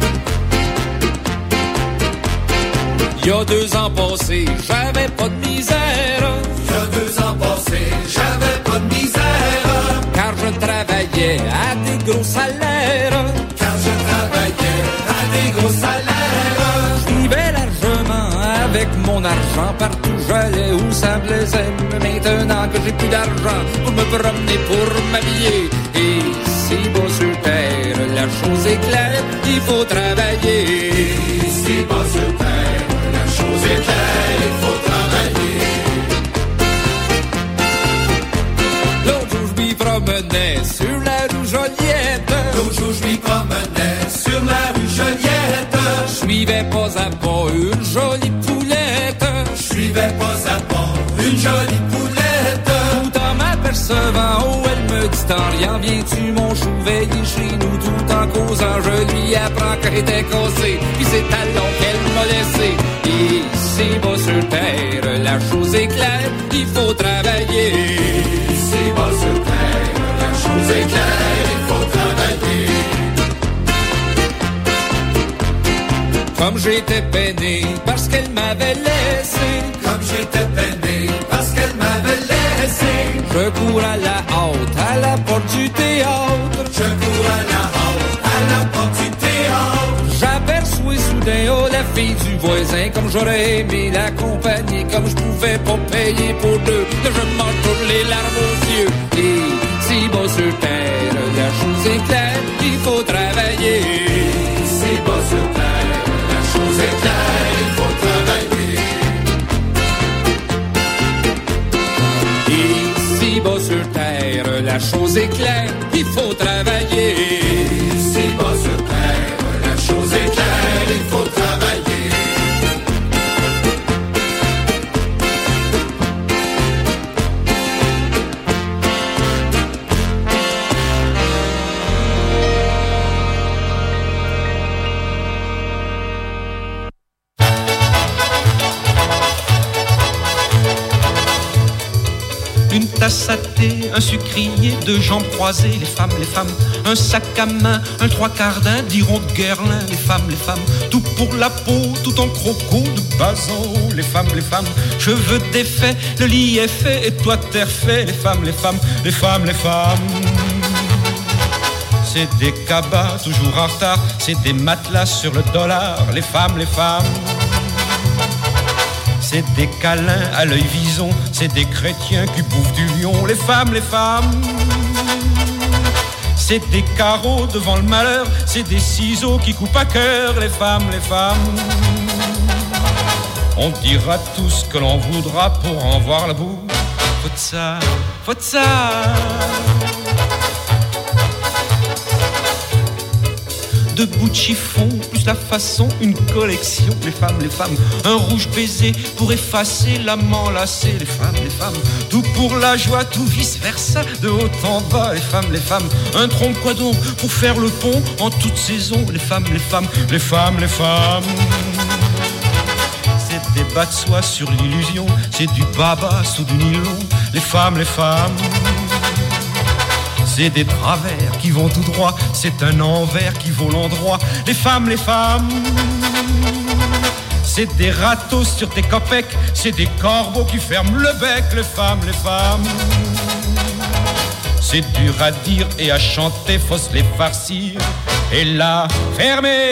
Il y a deux ans passés, j'avais pas de misère. Il y a deux ans passés, j'avais pas de misère. Car je travaillais à des gros salaires. Car je travaillais à des gros salaires. Je vivais largement avec mon argent partout j'allais où ça me plaisait. Mais maintenant que j'ai plus d'argent pour me promener, pour m'habiller, et ici bas sur terre, la chose est claire, il faut travailler. Ici bas sur terre, la chose est claire, il faut travailler. L'autre jour je m'y promenais sur la rue Joliette. L'autre jour je m'y promenais sur la rue Joliette. Je suivais pas à pas une jolie poulette. Je suivais pas à pas une jolie poulette. Tout en m'apercevant, oh elle me dit en riant, viens-tu mon chou veiller chez nous? Tout en causant, je lui apprends qu'elle était cassée. Puis c'est talons qu'elle m'a laissé. Ici bas sur terre, la chose est claire, il faut travailler. Ici bas sur terre, la chose est claire, il faut travailler. Comme j'étais peiné parce qu'elle m'avait laissé. Comme j'étais peiné parce qu'elle m'avait laissé. Je cours à la hâte, à la porte du théâtre. Je cours à la hâte, à la porte du théâtre. J'aperçois soudain, oh la fille du voisin. Comme j'aurais aimé l'accompagner, comme je pouvais pas payer pour deux. Là je m'en tourne les larmes aux yeux. Et si bas sur terre, la chose est claire, il faut travailler. Si bas sur terre, la chose est claire, il faut travailler. Ici bas sur terre, la chose est claire, il faut travailler. Ici bas sur terre, la chose est claire, il faut travailler.
tasse à thé, un sucrier, deux jambes croisées, les femmes, les femmes, un sac à main, un trois quarts d'un, diront de Guerlain, les femmes, les femmes, tout pour la peau, tout en croco de bas en haut, les femmes, les femmes, cheveux défaits, le lit est fait et toi t'es refait, les femmes, les femmes, les femmes, les femmes. C'est des cabas toujours en retard, c'est des matelas sur le dollar, les femmes, les femmes. C'est des câlins à l'œil vison, c'est des chrétiens qui bouffent du lion, les femmes, les femmes. C'est des carreaux devant le malheur, c'est des ciseaux qui coupent à cœur, les femmes, les femmes. On dira tout ce que l'on voudra pour en voir le bout. Faut de ça, faut de ça. Deux bouts de chiffon, plus la façon, une collection, les femmes, les femmes, un rouge baiser pour effacer l'amant lassé, les femmes, les femmes, tout pour la joie, tout vice versa, de haut en bas, les femmes, les femmes, un tronc quoi donc pour faire le pont en toute saison, les femmes, les femmes, les femmes, les femmes. C'est des bas de soie sur l'illusion, c'est du baba sous du nylon, les femmes, les femmes. C'est des travers qui vont tout droit, c'est un envers qui vaut l'endroit, les femmes, les femmes. C'est des râteaux sur tes copecs, c'est des corbeaux qui ferment le bec, les femmes, les femmes. C'est dur à dire et à chanter, faut se les farcir et la fermer.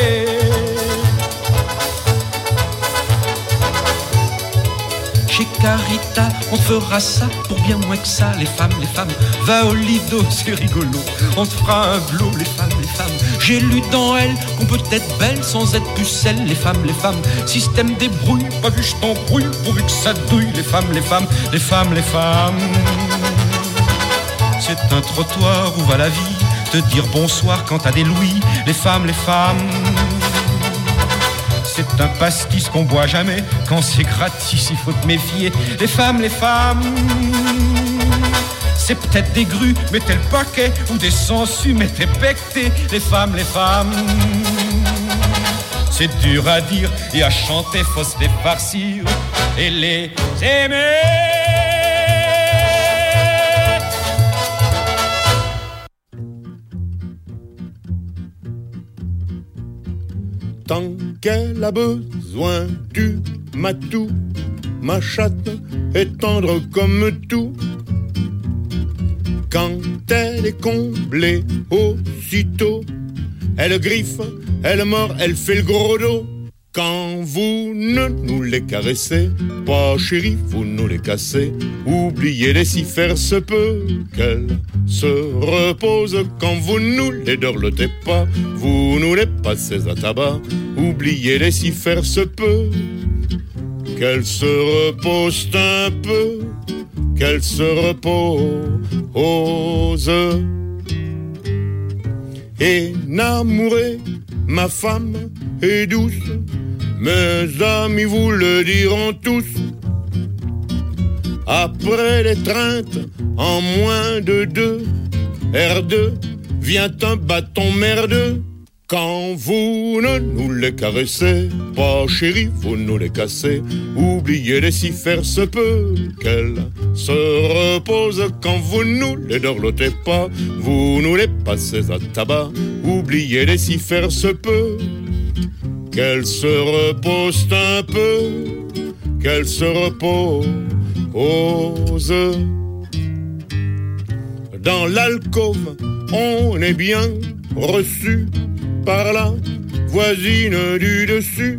Chez Carita, on fera ça pour bien moins que ça, les femmes, les femmes. Va au Lido, c'est rigolo, on te fera un blot, les femmes, les femmes. J'ai lu dans elle qu'on peut être belle sans être pucelle, les femmes, les femmes. Système débrouille, pas vu je t'embrouille, pourvu que ça douille, les femmes, les femmes, les femmes, les femmes. C'est un trottoir où va la vie, te dire bonsoir quand t'as des louis, les femmes, les femmes. C'est un pastis qu'on boit jamais, quand c'est gratis, il faut te méfier. Les femmes, les femmes. C'est peut-être des grues, mettez le paquet, ou des sangsues, mettez pecté. Les femmes, les femmes. C'est dur à dire et à chanter, faut se les farcir et les aimer.
Tant qu'elle a besoin du matou, ma chatte est tendre comme tout. Quand elle est comblée aussitôt, elle griffe, elle mord, elle fait le gros dos. Quand vous ne nous les caressez pas, chérie, vous nous les cassez. Oubliez-les si faire se peut, qu'elles se reposent. Quand vous nous les dorlotez pas, vous nous les passez à tabac. Oubliez-les si faire se peut, qu'elles se reposent un peu, qu'elles se reposent. Énamourée, ma femme est douce, mes amis vous le diront tous. Après l'étreinte, en moins de deux, R deux, vient un bâton merdeux. Quand vous ne nous les caressez pas, chérie, vous nous les cassez. Oubliez-les si faire se peut, qu'elles se reposent. Quand vous nous les dorlotez pas, vous nous les passez à tabac. Oubliez-les si faire se peut, qu'elles se reposent un peu, qu'elles se reposent. Dans l'alcôve, on est bien reçu par la voisine du dessus.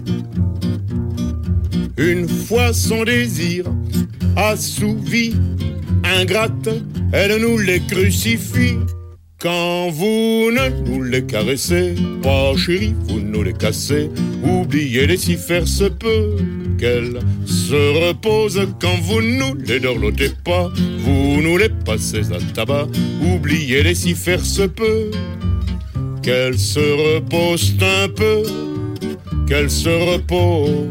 Une fois son désir assouvi, ingrate, elle nous les crucifie. Quand vous ne nous les caressez pas, chérie, vous nous les cassez. Oubliez-les si faire se peut, qu'elles se reposent. Quand vous nous les dorlotez pas, vous nous les passez à tabac. Oubliez-les si faire se peut, qu'elles se reposent un peu, qu'elles se reposent.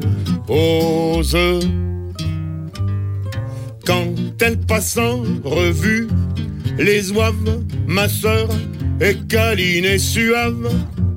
Quand elles passent en revue les ouaves, ma sœur est câline et suave.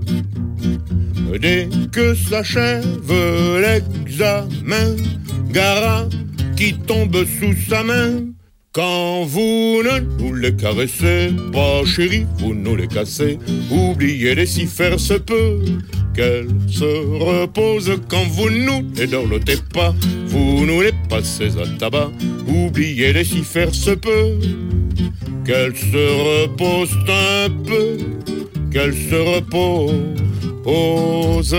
Dès que s'achève l'examen, Gara qui tombe sous sa main. Quand vous ne nous les caressez pas, chérie, vous nous les cassez. Oubliez-les si faire se peut, qu'elles se reposent. Quand vous nous les dorlotez pas, vous nous les passez à tabac. Oubliez-les si faire se peut, qu'elles se reposent un peu, qu'elles se reposent.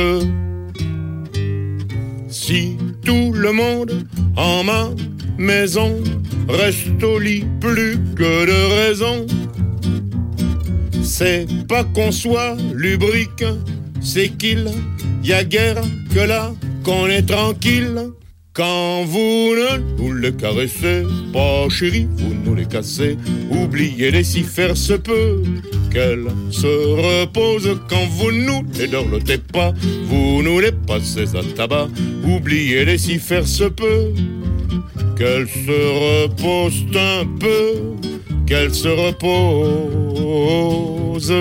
Si tout le monde en ma maison reste au lit plus que de raison, c'est pas qu'on soit lubrique, c'est qu'il y a guère que là qu'on est tranquille. Quand vous ne nous les caressez pas, chérie, vous nous les cassez. Oubliez-les si faire se peut, qu'elles se reposent. Quand vous nous les dorlotez pas, vous nous les passez à tabac. Oubliez-les si faire se peut, qu'elles se reposent un peu, qu'elles se reposent.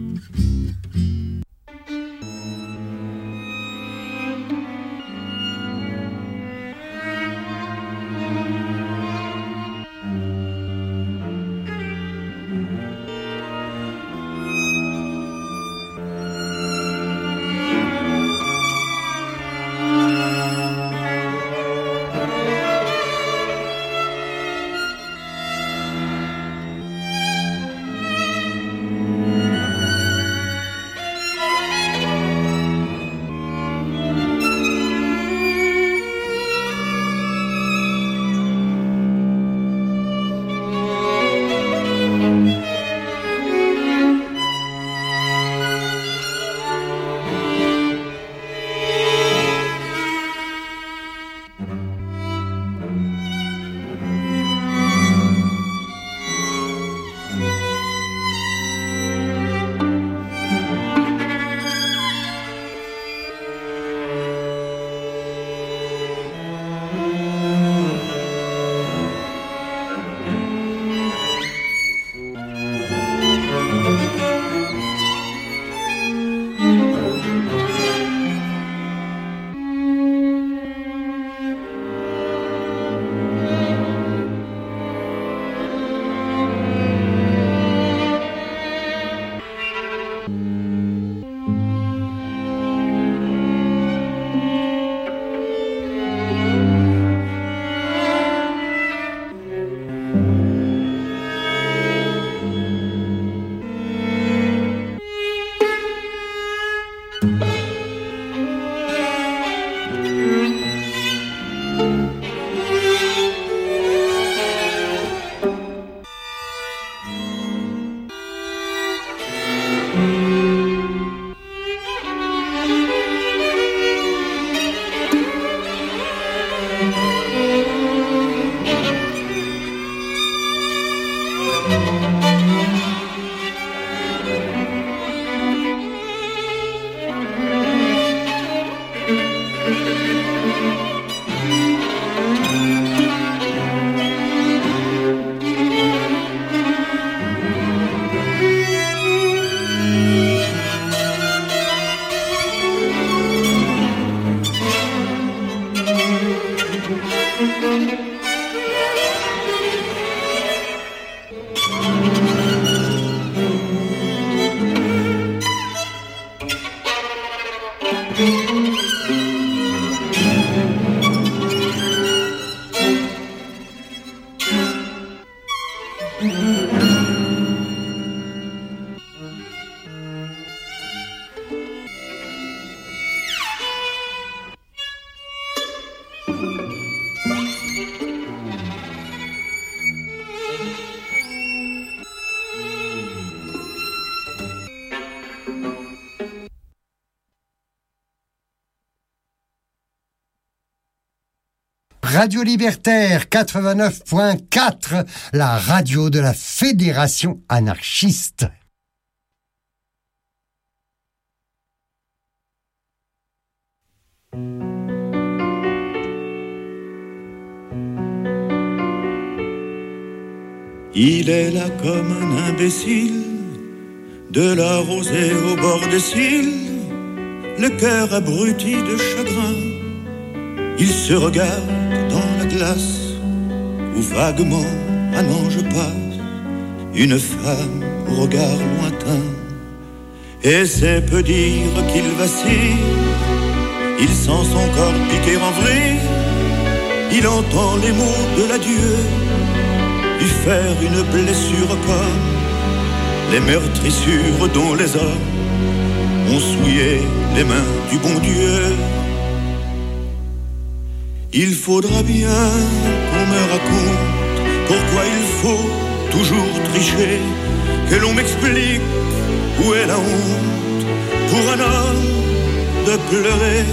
Radio Libertaire quatre-vingt-neuf point quatre, la radio de la Fédération anarchiste.
Il est là comme un imbécile, de la rosée au bord des cils, le cœur abruti de chagrin. Il se regarde dans la glace, où vaguement un ange passe, une femme au regard lointain, et c'est peu dire qu'il vacille, il sent son corps piquer en vrille, il entend les mots de l'adieu lui faire une blessure au corps, les meurtrissures dont les hommes ont souillé les mains du bon Dieu. Il faudra bien qu'on me raconte pourquoi il faut toujours tricher, que l'on m'explique où est la honte pour un homme de pleurer,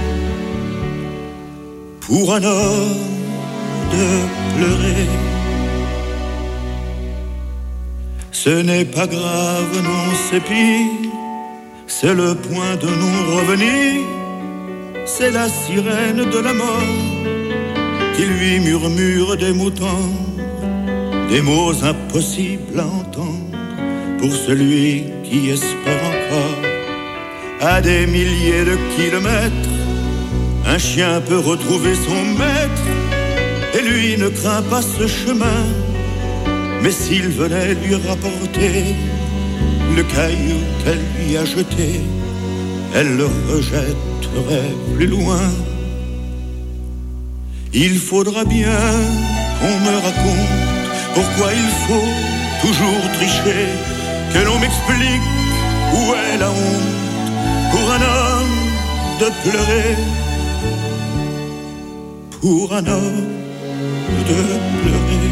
pour un homme de pleurer. Ce n'est pas grave, non, c'est pire, c'est le point de non-revenir, c'est la sirène de la mort qui lui murmure des mots tendres, des mots impossibles à entendre pour celui qui espère encore. À des milliers de kilomètres, un chien peut retrouver son maître, et lui ne craint pas ce chemin. Mais s'il venait lui rapporter le caillou qu'elle lui a jeté, elle le rejetterait plus loin. Il faudra bien qu'on me raconte pourquoi il faut toujours tricher, que l'on m'explique où est la honte pour un homme de pleurer, pour un homme de pleurer.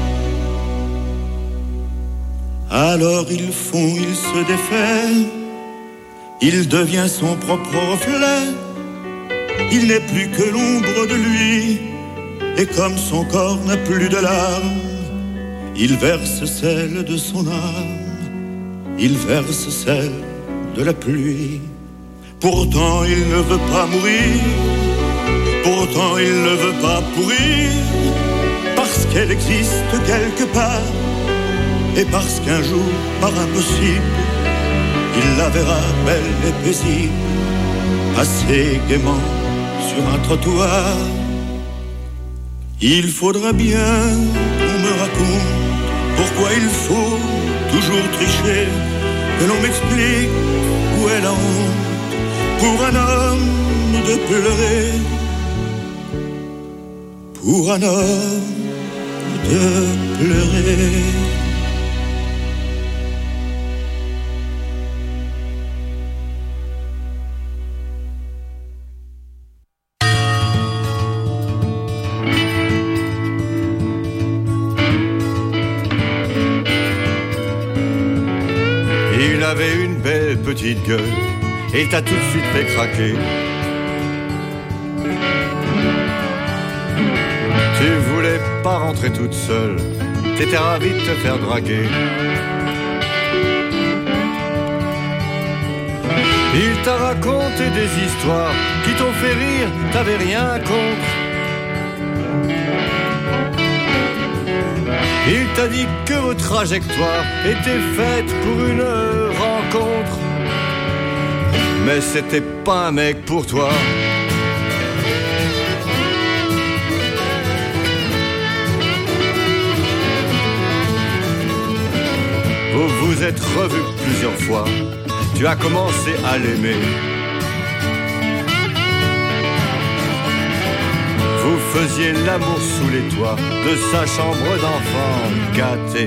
Alors il fond, il se défait, il devient son propre reflet, il n'est plus que l'ombre de lui, et comme son corps n'a plus de larmes, il verse celle de son âme, il verse celle de la pluie. Pourtant il ne veut pas mourir, pourtant il ne veut pas pourrir, parce qu'elle existe quelque part, et parce qu'un jour, par impossible, il la verra belle et paisible, passer gaiement sur un trottoir. Il faudra bien qu'on me raconte pourquoi il faut toujours tricher, que l'on m'explique où est la honte pour un homme de pleurer, pour un homme de pleurer.
Il avait une belle petite gueule et t'as tout de suite fait craquer. Tu voulais pas rentrer toute seule, t'étais ravi de te faire draguer. Il t'a raconté des histoires qui t'ont fait rire, t'avais rien contre. Il t'a dit que vos trajectoires étaient faites pour une rencontre, mais c'était pas un mec pour toi. Vous vous êtes revus plusieurs fois, tu as commencé à l'aimer. Vous faisiez l'amour sous les toits de sa chambre d'enfant gâté.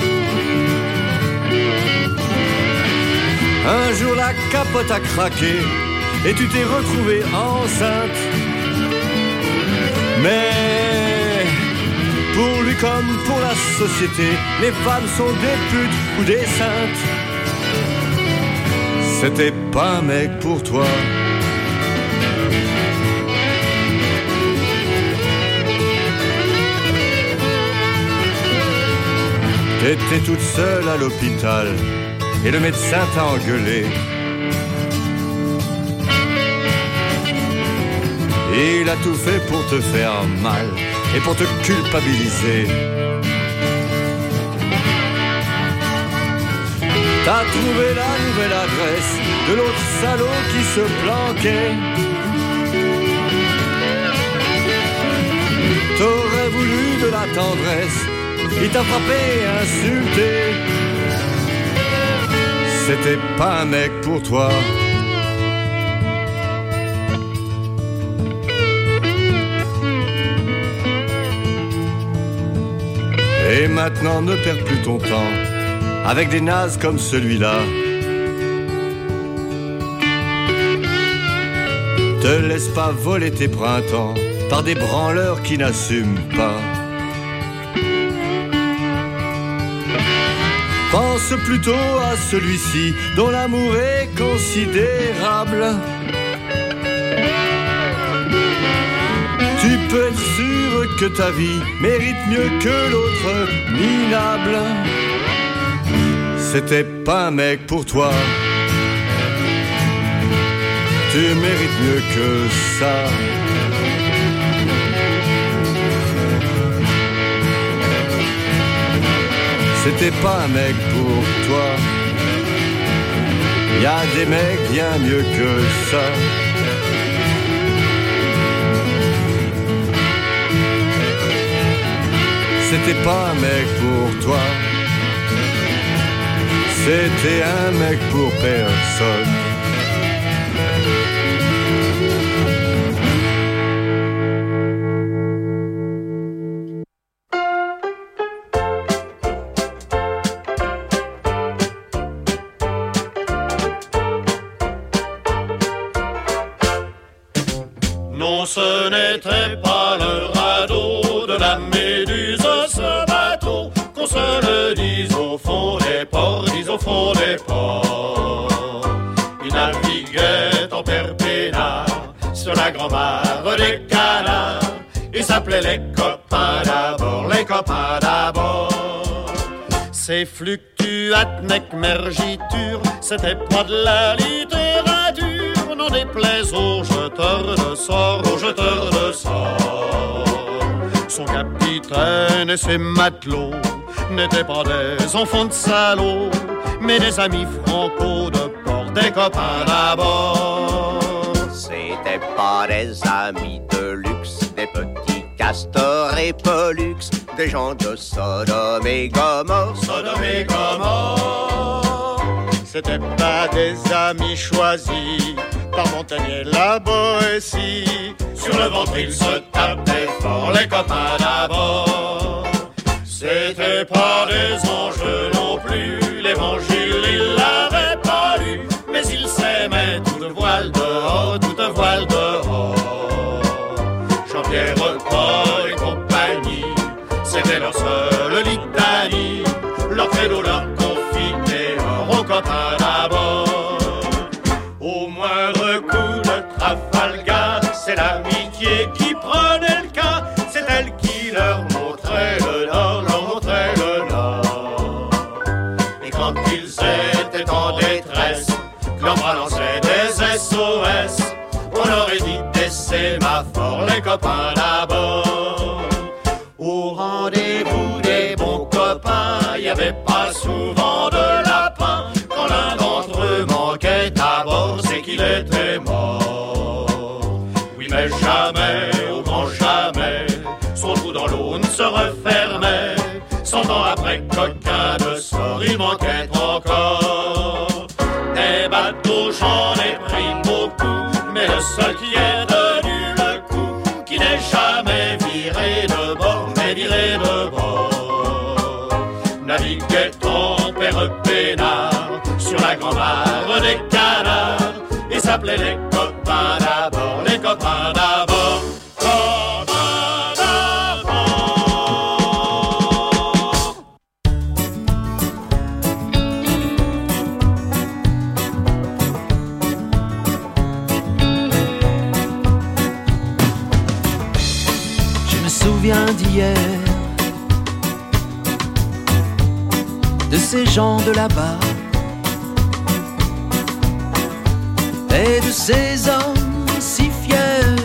Un jour la capote a craqué et tu t'es retrouvée enceinte. Mais pour lui comme pour la société, les femmes sont des putes ou des saintes. C'était pas un mec pour toi. T'étais toute seule à l'hôpital et le médecin t'a engueulé. Il a tout fait pour te faire mal et pour te culpabiliser. T'as trouvé la nouvelle adresse de l'autre salaud qui se planquait. T'aurais voulu de la tendresse, il t'a frappé, insulté. C'était pas un mec pour toi. Et maintenant ne perds plus ton temps avec des nazes comme celui-là. Te laisse pas voler tes printemps par des branleurs qui n'assument pas. Pense plutôt à celui-ci dont l'amour est considérable. Tu peux être sûr que ta vie mérite mieux que l'autre minable. C'était pas un mec pour toi. Tu mérites mieux que ça. C'était pas un mec pour toi. Y a des mecs bien mieux que ça. C'était pas un mec pour toi. C'était un mec pour personne.
Non, ce n'était pas le radeau de la Méduse, ce bateau, qu'on se le dise au fond des ports, dise au fond des ports. Il naviguait en perpénard sur la grand-mare des canards, il s'appelait les copains d'abord, les copains d'abord. Ces fluctuates nec mergiture, c'était pas de la littérature, n'en déplaise aux jeteurs de sorts, aux jeteurs de sorts. Son capitaine et ses matelots n'étaient pas des enfants de salauds, mais des amis franco de port, des copains d'abord.
C'était pas des amis de luxe, des petits castors et pollux, des gens de Sodome et Gomorre,
Sodome et Gomorre. C'était pas des amis choisis par Montaigne et la Boétie. Sur le ventre ils se tapaient fort, les copains d'abord. C'était pas des anges non plus, l'évangile ils l'avaient pas lu, mais ils s'aimaient toute voile dehors, toute voile dehors. Jean-Pierre Paul et compagnie, c'était leur seule litanie, leur credo, leur confiteor aux copains d'abord. Au moindre coup de Trafalgar, c'est l'amitié qui prenait le cas, c'est elle qui leur montrait le nord, leur montrait le nord. Et quand ils étaient en détresse, que leur bras lançait des S O S, on aurait dit des sémaphores, les copains d'abord. Au rendez-vous des bons copains, y avait pas souvent de lapin. Quand l'un d'entre eux manquait à bord, c'est qu'il était mort. Oui, mais jamais, au grand jamais, son trou dans l'eau ne se refermait. Cent ans après, coquin de sort, il manquait encore. Des bateaux, j'en ai pris beaucoup, mais le seul qui ait tenu le coup, qui n'est jamais viré de bord, mais viré de bord, naviguait en père-pénard sur la grand-mare des canards, et s'appelait les copains d'abord, les copains d'abord, copains d'abord.
Je me souviens d'hier, de ces gens de là-bas, et de ces hommes si fiers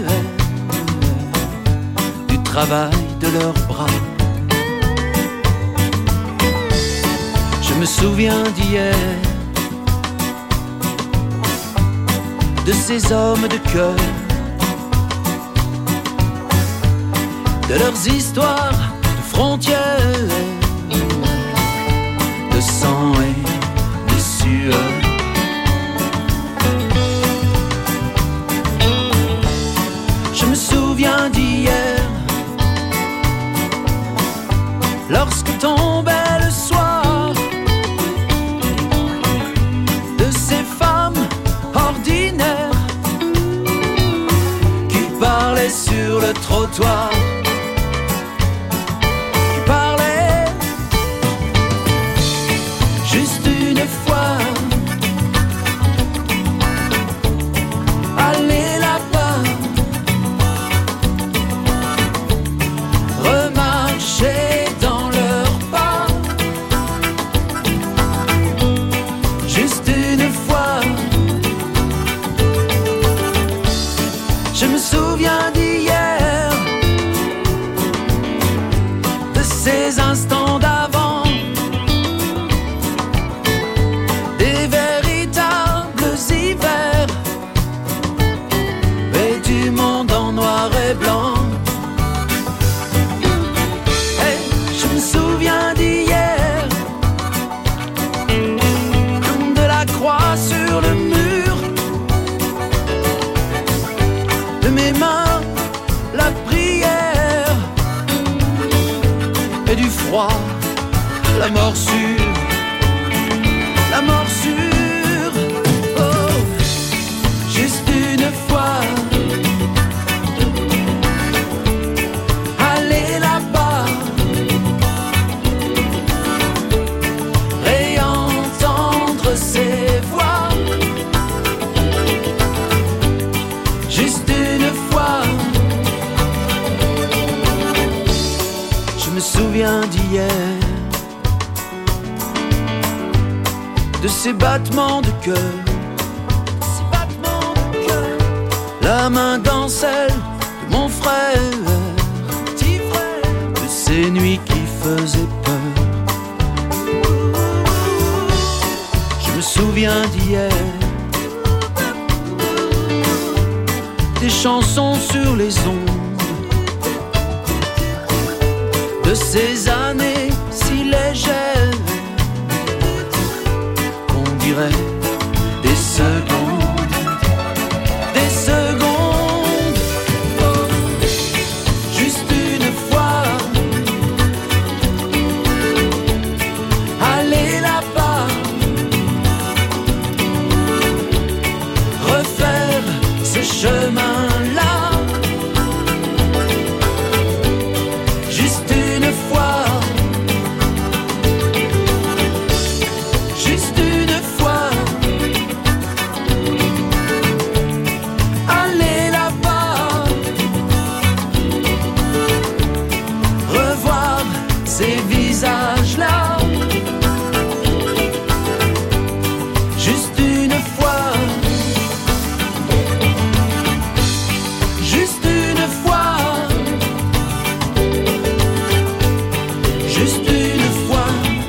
du travail de leurs bras. Je me souviens d'hier, de ces hommes de cœur, de leurs histoires de frontières, lorsque tombait le soir, de ces femmes ordinaires qui parlaient sur le trottoir, qui parlaient juste une fois. Allez là-bas, remarcher dans leurs pas, juste une fois. Je me souviens d'hier, de ces instants d'avant, des véritables hivers et du monde en noir et blanc. Et je me souviens d'hier, de la croix sur le mur, de mes mains la prière et du froid la morsure, la morsure. Oh, juste une fois. Aller là-bas, réentendre ces voix, juste une fois. Je me souviens d'hier, de ces battements de cœur, ces battements de cœur, la main dans celle de mon frère, petit frère, de ces nuits qui faisaient peur. Je me souviens d'hier, des chansons sur les ondes, de ces années si légères qu'on dirait des secondes, des secondes. Oh, juste une fois. Aller là-bas, refaire ce chemin-là, juste une fois. Juste une fois. Aller là-bas, revoir ces visages-là, juste une fois. Juste une fois. Juste une fois.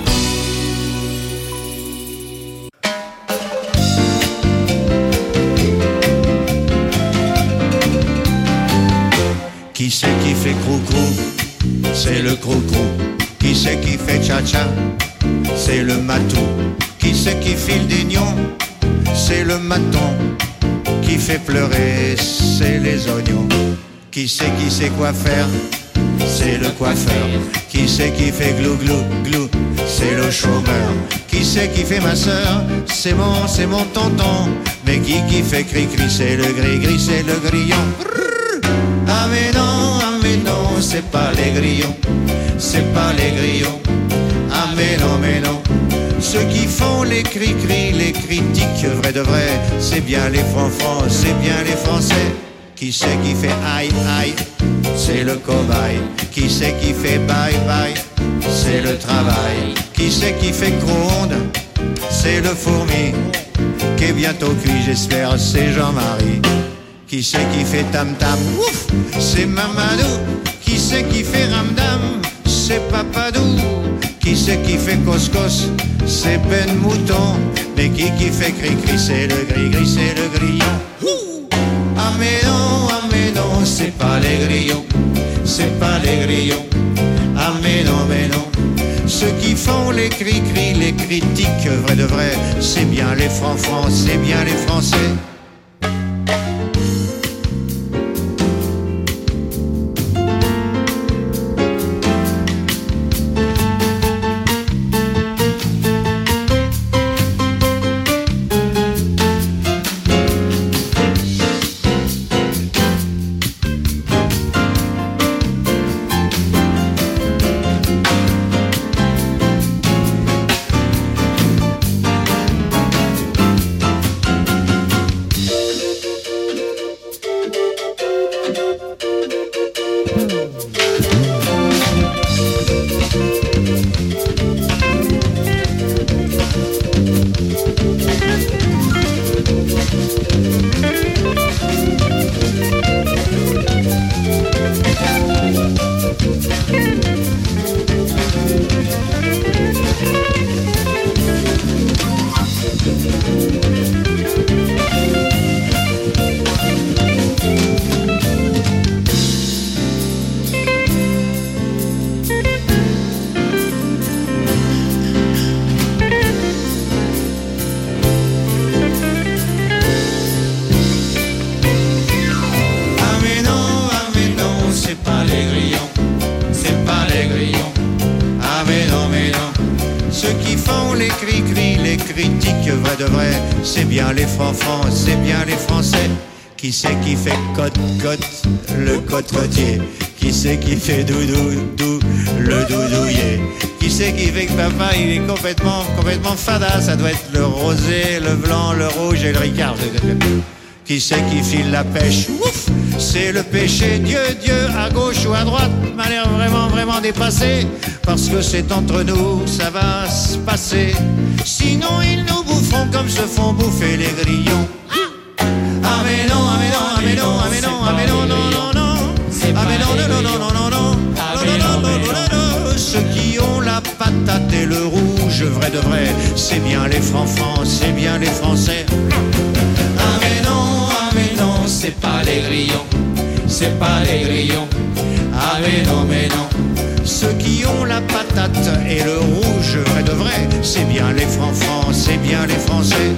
Qui c'est qui fait crou-crou? C'est le crou-crou. Qui c'est qui fait cha-cha? C'est le matou. Qui c'est qui file d'ignon? C'est le maton. Qui fait pleurer? C'est les oignons. Qui c'est qui sait quoi faire? C'est le coiffeur. Qui c'est qui fait glou glou glou? C'est le chômeur. Qui c'est qui fait ma sœur? C'est mon, c'est mon tonton. Mais qui qui fait cri-cri? C'est le gris-gris, c'est le grillon. Ah mais non, ah mais non, c'est pas les grillons, c'est pas les grillons. Ah mais non, mais non, ceux qui font les cris-cris, les critiques vrai de vrai, c'est bien les francs-francs, c'est bien les Français. Qui c'est qui fait aïe aïe? C'est le cobaye. Qui c'est qui fait bye bye? C'est le travail. Qui c'est qui fait gronde? C'est le fourmi. Qui est bientôt cuit, j'espère, c'est Jean-Marie. Qui c'est qui fait tam-tam? Ouf, c'est Mamadou. Qui c'est qui fait ramdam? C'est Papadou. Qui c'est qui fait cos-cos? C'est Ben Mouton. Mais qui qui fait cri-cri? C'est le gris-gris, c'est le grillon. Ah mais non, ah mais non, c'est pas les grillons, c'est pas les grillons. Ah mais non, mais non, ceux qui font les cris-cris, les critiques vrai de vrai, c'est bien les francs-francs, c'est bien les Français. grillons. Ah mais non, mais non. Ceux qui font les cris-cris, les critiques vrai de vrai, c'est bien les francs-francs, c'est bien les Français. Qui c'est qui fait cote-cote, le cote-cotier? Qui c'est qui fait doudou-dou, le doudouillé? Qui c'est qui fait que papa il est complètement, complètement fada? Ça doit être le rosé, le blanc, le rouge et le ricard. Qui c'est qui file la pêche? Ouf, c'est le péché. Dieu, Dieu, à gauche ou à droite, m'a l'air vraiment, vraiment dépassé. Parce que c'est entre nous, ça va se passer. Sinon ils nous boufferont comme se font bouffer les grillons. Ah mais non, ah mais non, ah mais non, ah mais non, ah mais non, non, non, non. Ah mais non, non, non, non, non, non, non. Non, non, non, non, non. Ceux qui ont la patate et le rouge, vrai de vrai, c'est bien les francs-francs, c'est bien les Français. Ah mais non, ah mais non, c'est pas les grillons, c'est pas les grillons. Ah mais non, mais non. Ceux qui ont la patate et le rouge, vrai de vrai, c'est bien les francs-francs, c'est bien les Français.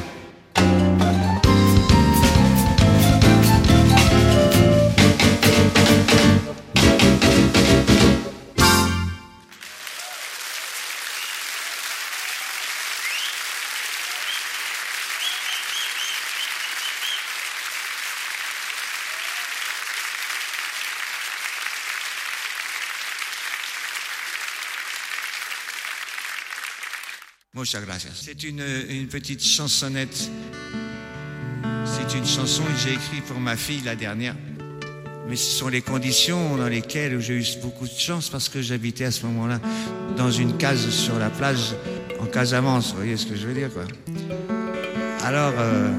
Muchas gracias. C'est une, une petite chansonnette. C'est une chanson que j'ai écrite pour ma fille, la dernière. Mais ce sont les conditions dans lesquelles j'ai eu beaucoup de chance parce que j'habitais à ce moment-là dans une case sur la plage en Casamance. Vous voyez ce que je veux dire, quoi. Alors, euh,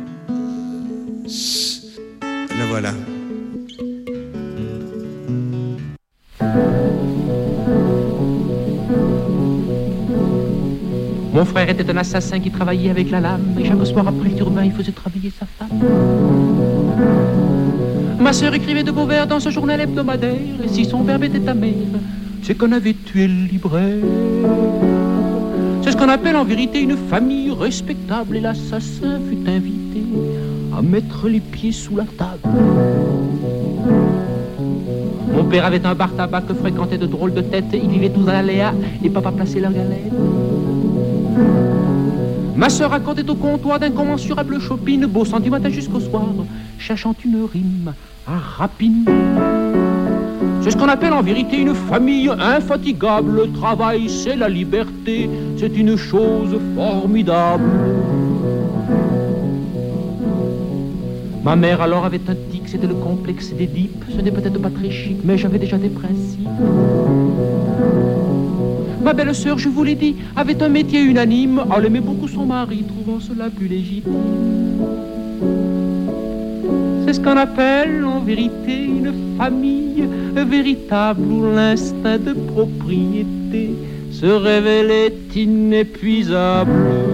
le voilà.
Mon frère était un assassin qui travaillait avec la lame, et chaque soir après le turbin, il faisait travailler sa femme. Ma sœur écrivait de beaux vers dans ce journal hebdomadaire, et si son verbe était amer, c'est qu'on avait tué le libraire. C'est ce qu'on appelle en vérité une famille respectable, et l'assassin fut invité à mettre les pieds sous la table. Mon père avait un bar tabac que fréquentaient de drôles de têtes, ils vivaient tous à l'aléa, et papa plaçait leur galette. Ma sœur racontait au comptoir d'incommensurables chopines, bossant du matin jusqu'au soir, cherchant une rime à rapine. C'est ce qu'on appelle en vérité une famille infatigable. Le travail, c'est la liberté, c'est une chose formidable. Ma mère alors avait un tic, c'était le complexe d'Édipe. Ce n'est peut-être pas très chic, mais j'avais déjà des principes. Ma belle-sœur, je vous l'ai dit, avait un métier unanime. Elle aimait beaucoup son mari, trouvant cela plus légitime. C'est ce qu'on appelle en vérité une famille véritable où l'instinct de propriété se révélait inépuisable.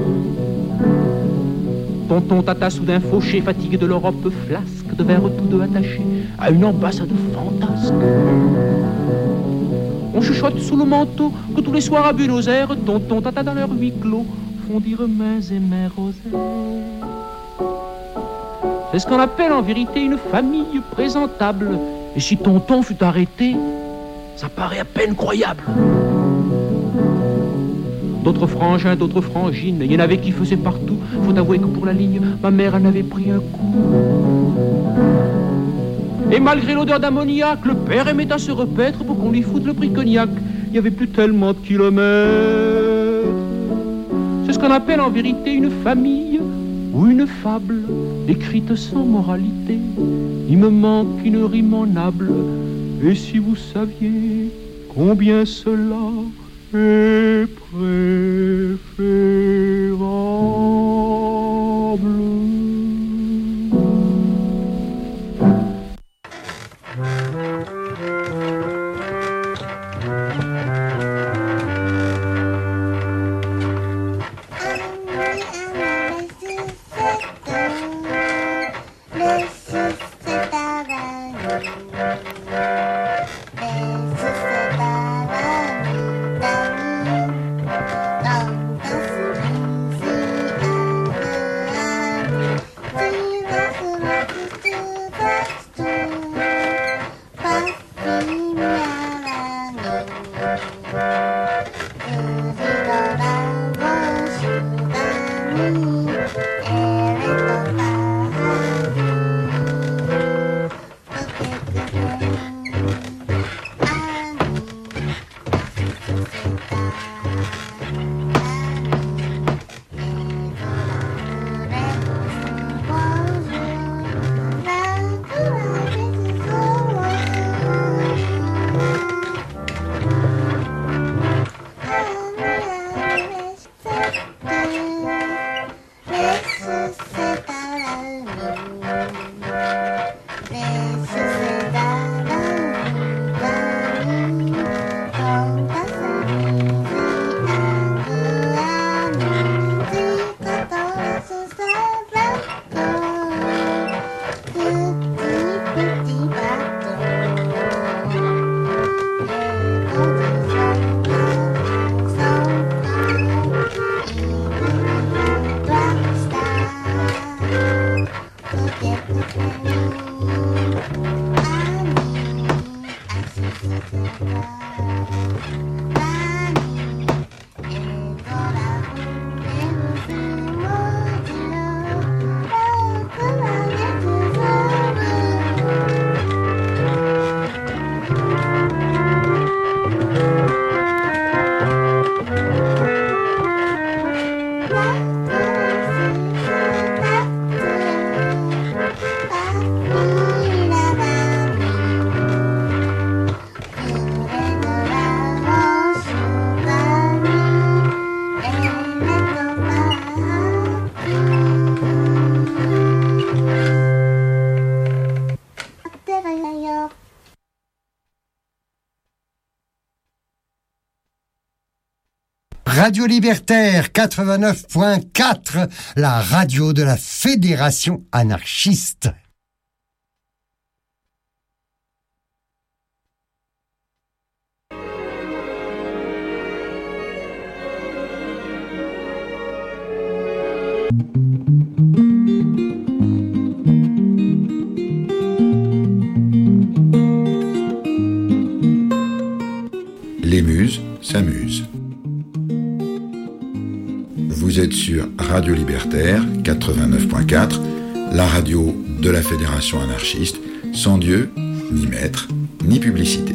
Tonton Tata, soudain fauché, fatigué de l'Europe, flasque de verre tous deux attachés à une ambassade fantasque. On chuchote sous le manteau que tous les soirs à Buenos Aires, tonton Tata dans leur huis clos font dire mains et mères aux airs. C'est ce qu'on appelle en vérité une famille présentable. Et si tonton fut arrêté, ça paraît à peine croyable. D'autres frangins, d'autres frangines, il y en avait qui faisaient partout. Faut avouer que pour la ligne, ma mère en avait pris un coup. Et malgré l'odeur d'ammoniac, le père aimait à se repaître pour qu'on lui foute le prix cognac. Il n'y avait plus tellement de kilomètres. C'est ce qu'on appelle en vérité une famille ou une fable, écrite sans moralité. Il me manque une rime en able. Et si vous saviez combien cela est préférable.
Radio Libertaire quatre-vingt-neuf point quatre, la radio de la Fédération anarchiste.
Les muses s'amusent. Vous êtes sur Radio Libertaire quatre-vingt-neuf point quatre, la radio de la Fédération anarchiste, sans Dieu, ni maître, ni publicité.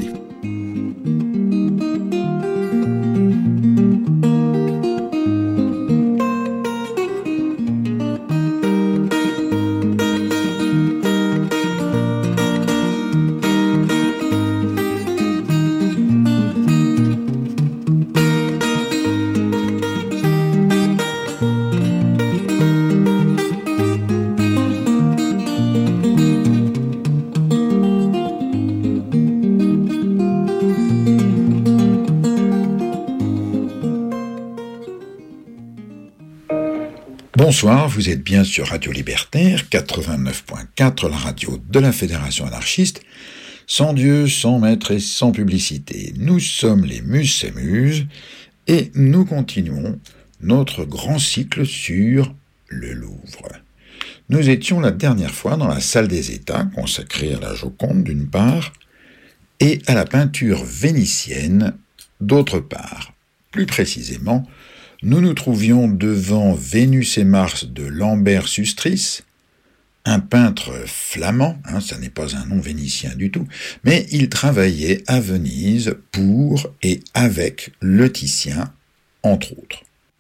Bonsoir, vous êtes bien sur Radio Libertaire quatre-vingt-neuf point quatre, la radio de la Fédération anarchiste, sans Dieu, sans maître et sans publicité. Nous sommes les Muses s'amusent et nous continuons notre grand cycle sur le Louvre. Nous étions la dernière fois dans la salle des États, consacrée à la Joconde d'une part, et à la peinture vénitienne d'autre part. Plus précisément, nous nous trouvions devant Vénus et Mars de Lambert Sustris, un peintre flamand, hein, ça n'est pas un nom vénitien du tout, mais il travaillait à Venise pour et avec le Titien, entre autres.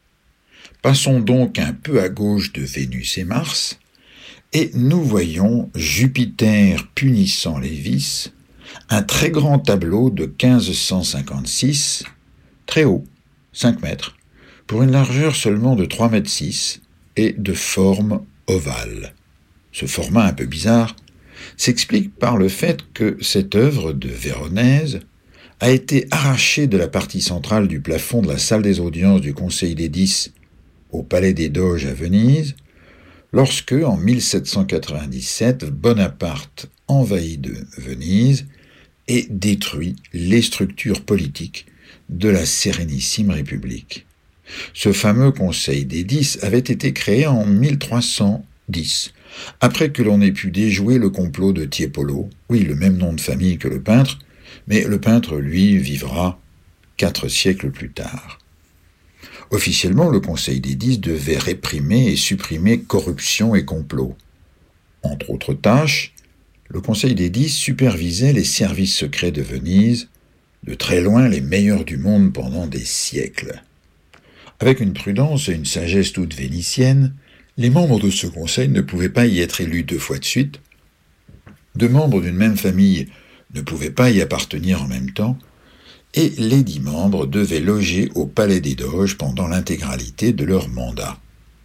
Passons donc un peu à gauche de Vénus et Mars, et nous voyons Jupiter punissant les vices, un très grand tableau de quinze cent cinquante-six, très haut, cinq mètres, pour une largeur seulement de trois mètres six et de forme ovale. Ce format un peu bizarre s'explique par le fait que cette œuvre de Véronèse a été arrachée de la partie centrale du plafond de la salle des audiences du Conseil des Dix au Palais des Doges à Venise, lorsque, en mille sept cent quatre-vingt-dix-sept, Bonaparte envahit de Venise et détruit les structures politiques de la Sérénissime République. Ce fameux Conseil des Dix avait été créé en mille trois cent dix, après que l'on ait pu déjouer le complot de Tiepolo, oui, le même nom de famille que le peintre, mais le peintre, lui, vivra quatre siècles plus tard. Officiellement, le Conseil des Dix devait réprimer et supprimer corruption et complot. Entre autres tâches, le Conseil des Dix supervisait les services secrets de Venise, de très loin les meilleurs du monde pendant des siècles. Avec une prudence et une sagesse toute vénitienne, les membres de ce conseil ne pouvaient pas y être élus deux fois de suite, deux membres d'une même famille ne pouvaient pas y appartenir en même temps, et les dix membres devaient loger au Palais des Doges pendant l'intégralité de leur mandat.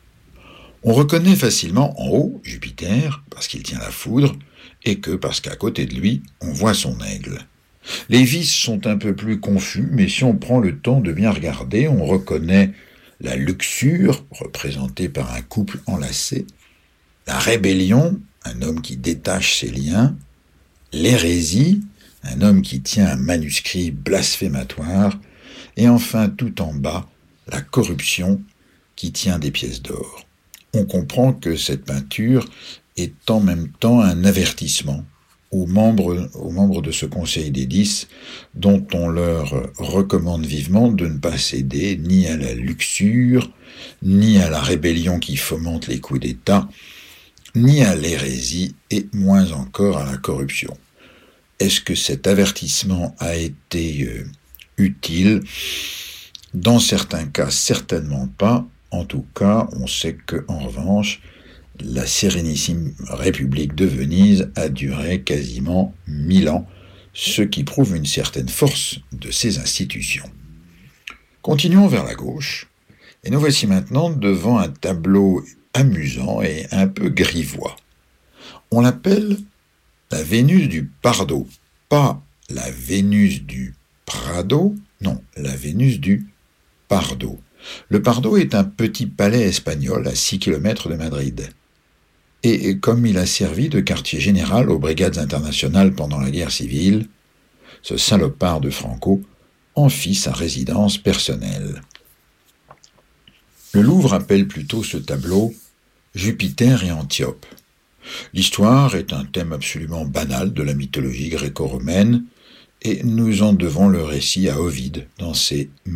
On reconnaît facilement en haut Jupiter, parce qu'il tient la foudre, et que, parce qu'à côté de lui, on voit son aigle. Les vices sont un peu plus confus, mais si on prend le temps de bien regarder, on reconnaît la luxure, représentée par un couple enlacé, la rébellion, un homme qui détache ses liens, l'hérésie, un homme qui tient un manuscrit blasphématoire, et enfin, tout en bas, la corruption qui tient des pièces d'or. On comprend que cette peinture est en même temps un avertissement aux membres, aux membres de ce Conseil des Dix, dont on leur recommande vivement de ne pas céder ni à la luxure, ni à la rébellion qui fomente les coups d'État, ni à l'hérésie, et moins encore à la corruption. Est-ce que cet avertissement a été euh, utile ? Dans certains cas, certainement pas. En tout cas, on sait que, en revanche, la sérénissime République de Venise a duré quasiment mille ans, ce qui prouve une certaine force de ces institutions. Continuons vers la gauche, et nous voici maintenant devant un tableau amusant et un peu grivois. On l'appelle la Vénus du Pardo, pas la Vénus du Prado, non, la Vénus du Pardo. Le Pardo est un petit palais espagnol à six kilomètres de Madrid. Et comme il a servi de quartier général aux brigades internationales pendant la guerre civile, ce salopard de Franco en fit sa résidence personnelle. Le Louvre appelle plutôt ce tableau Jupiter et Antiope. L'histoire est un thème absolument banal de la mythologie gréco-romaine, et nous en devons le récit à Ovide dans ses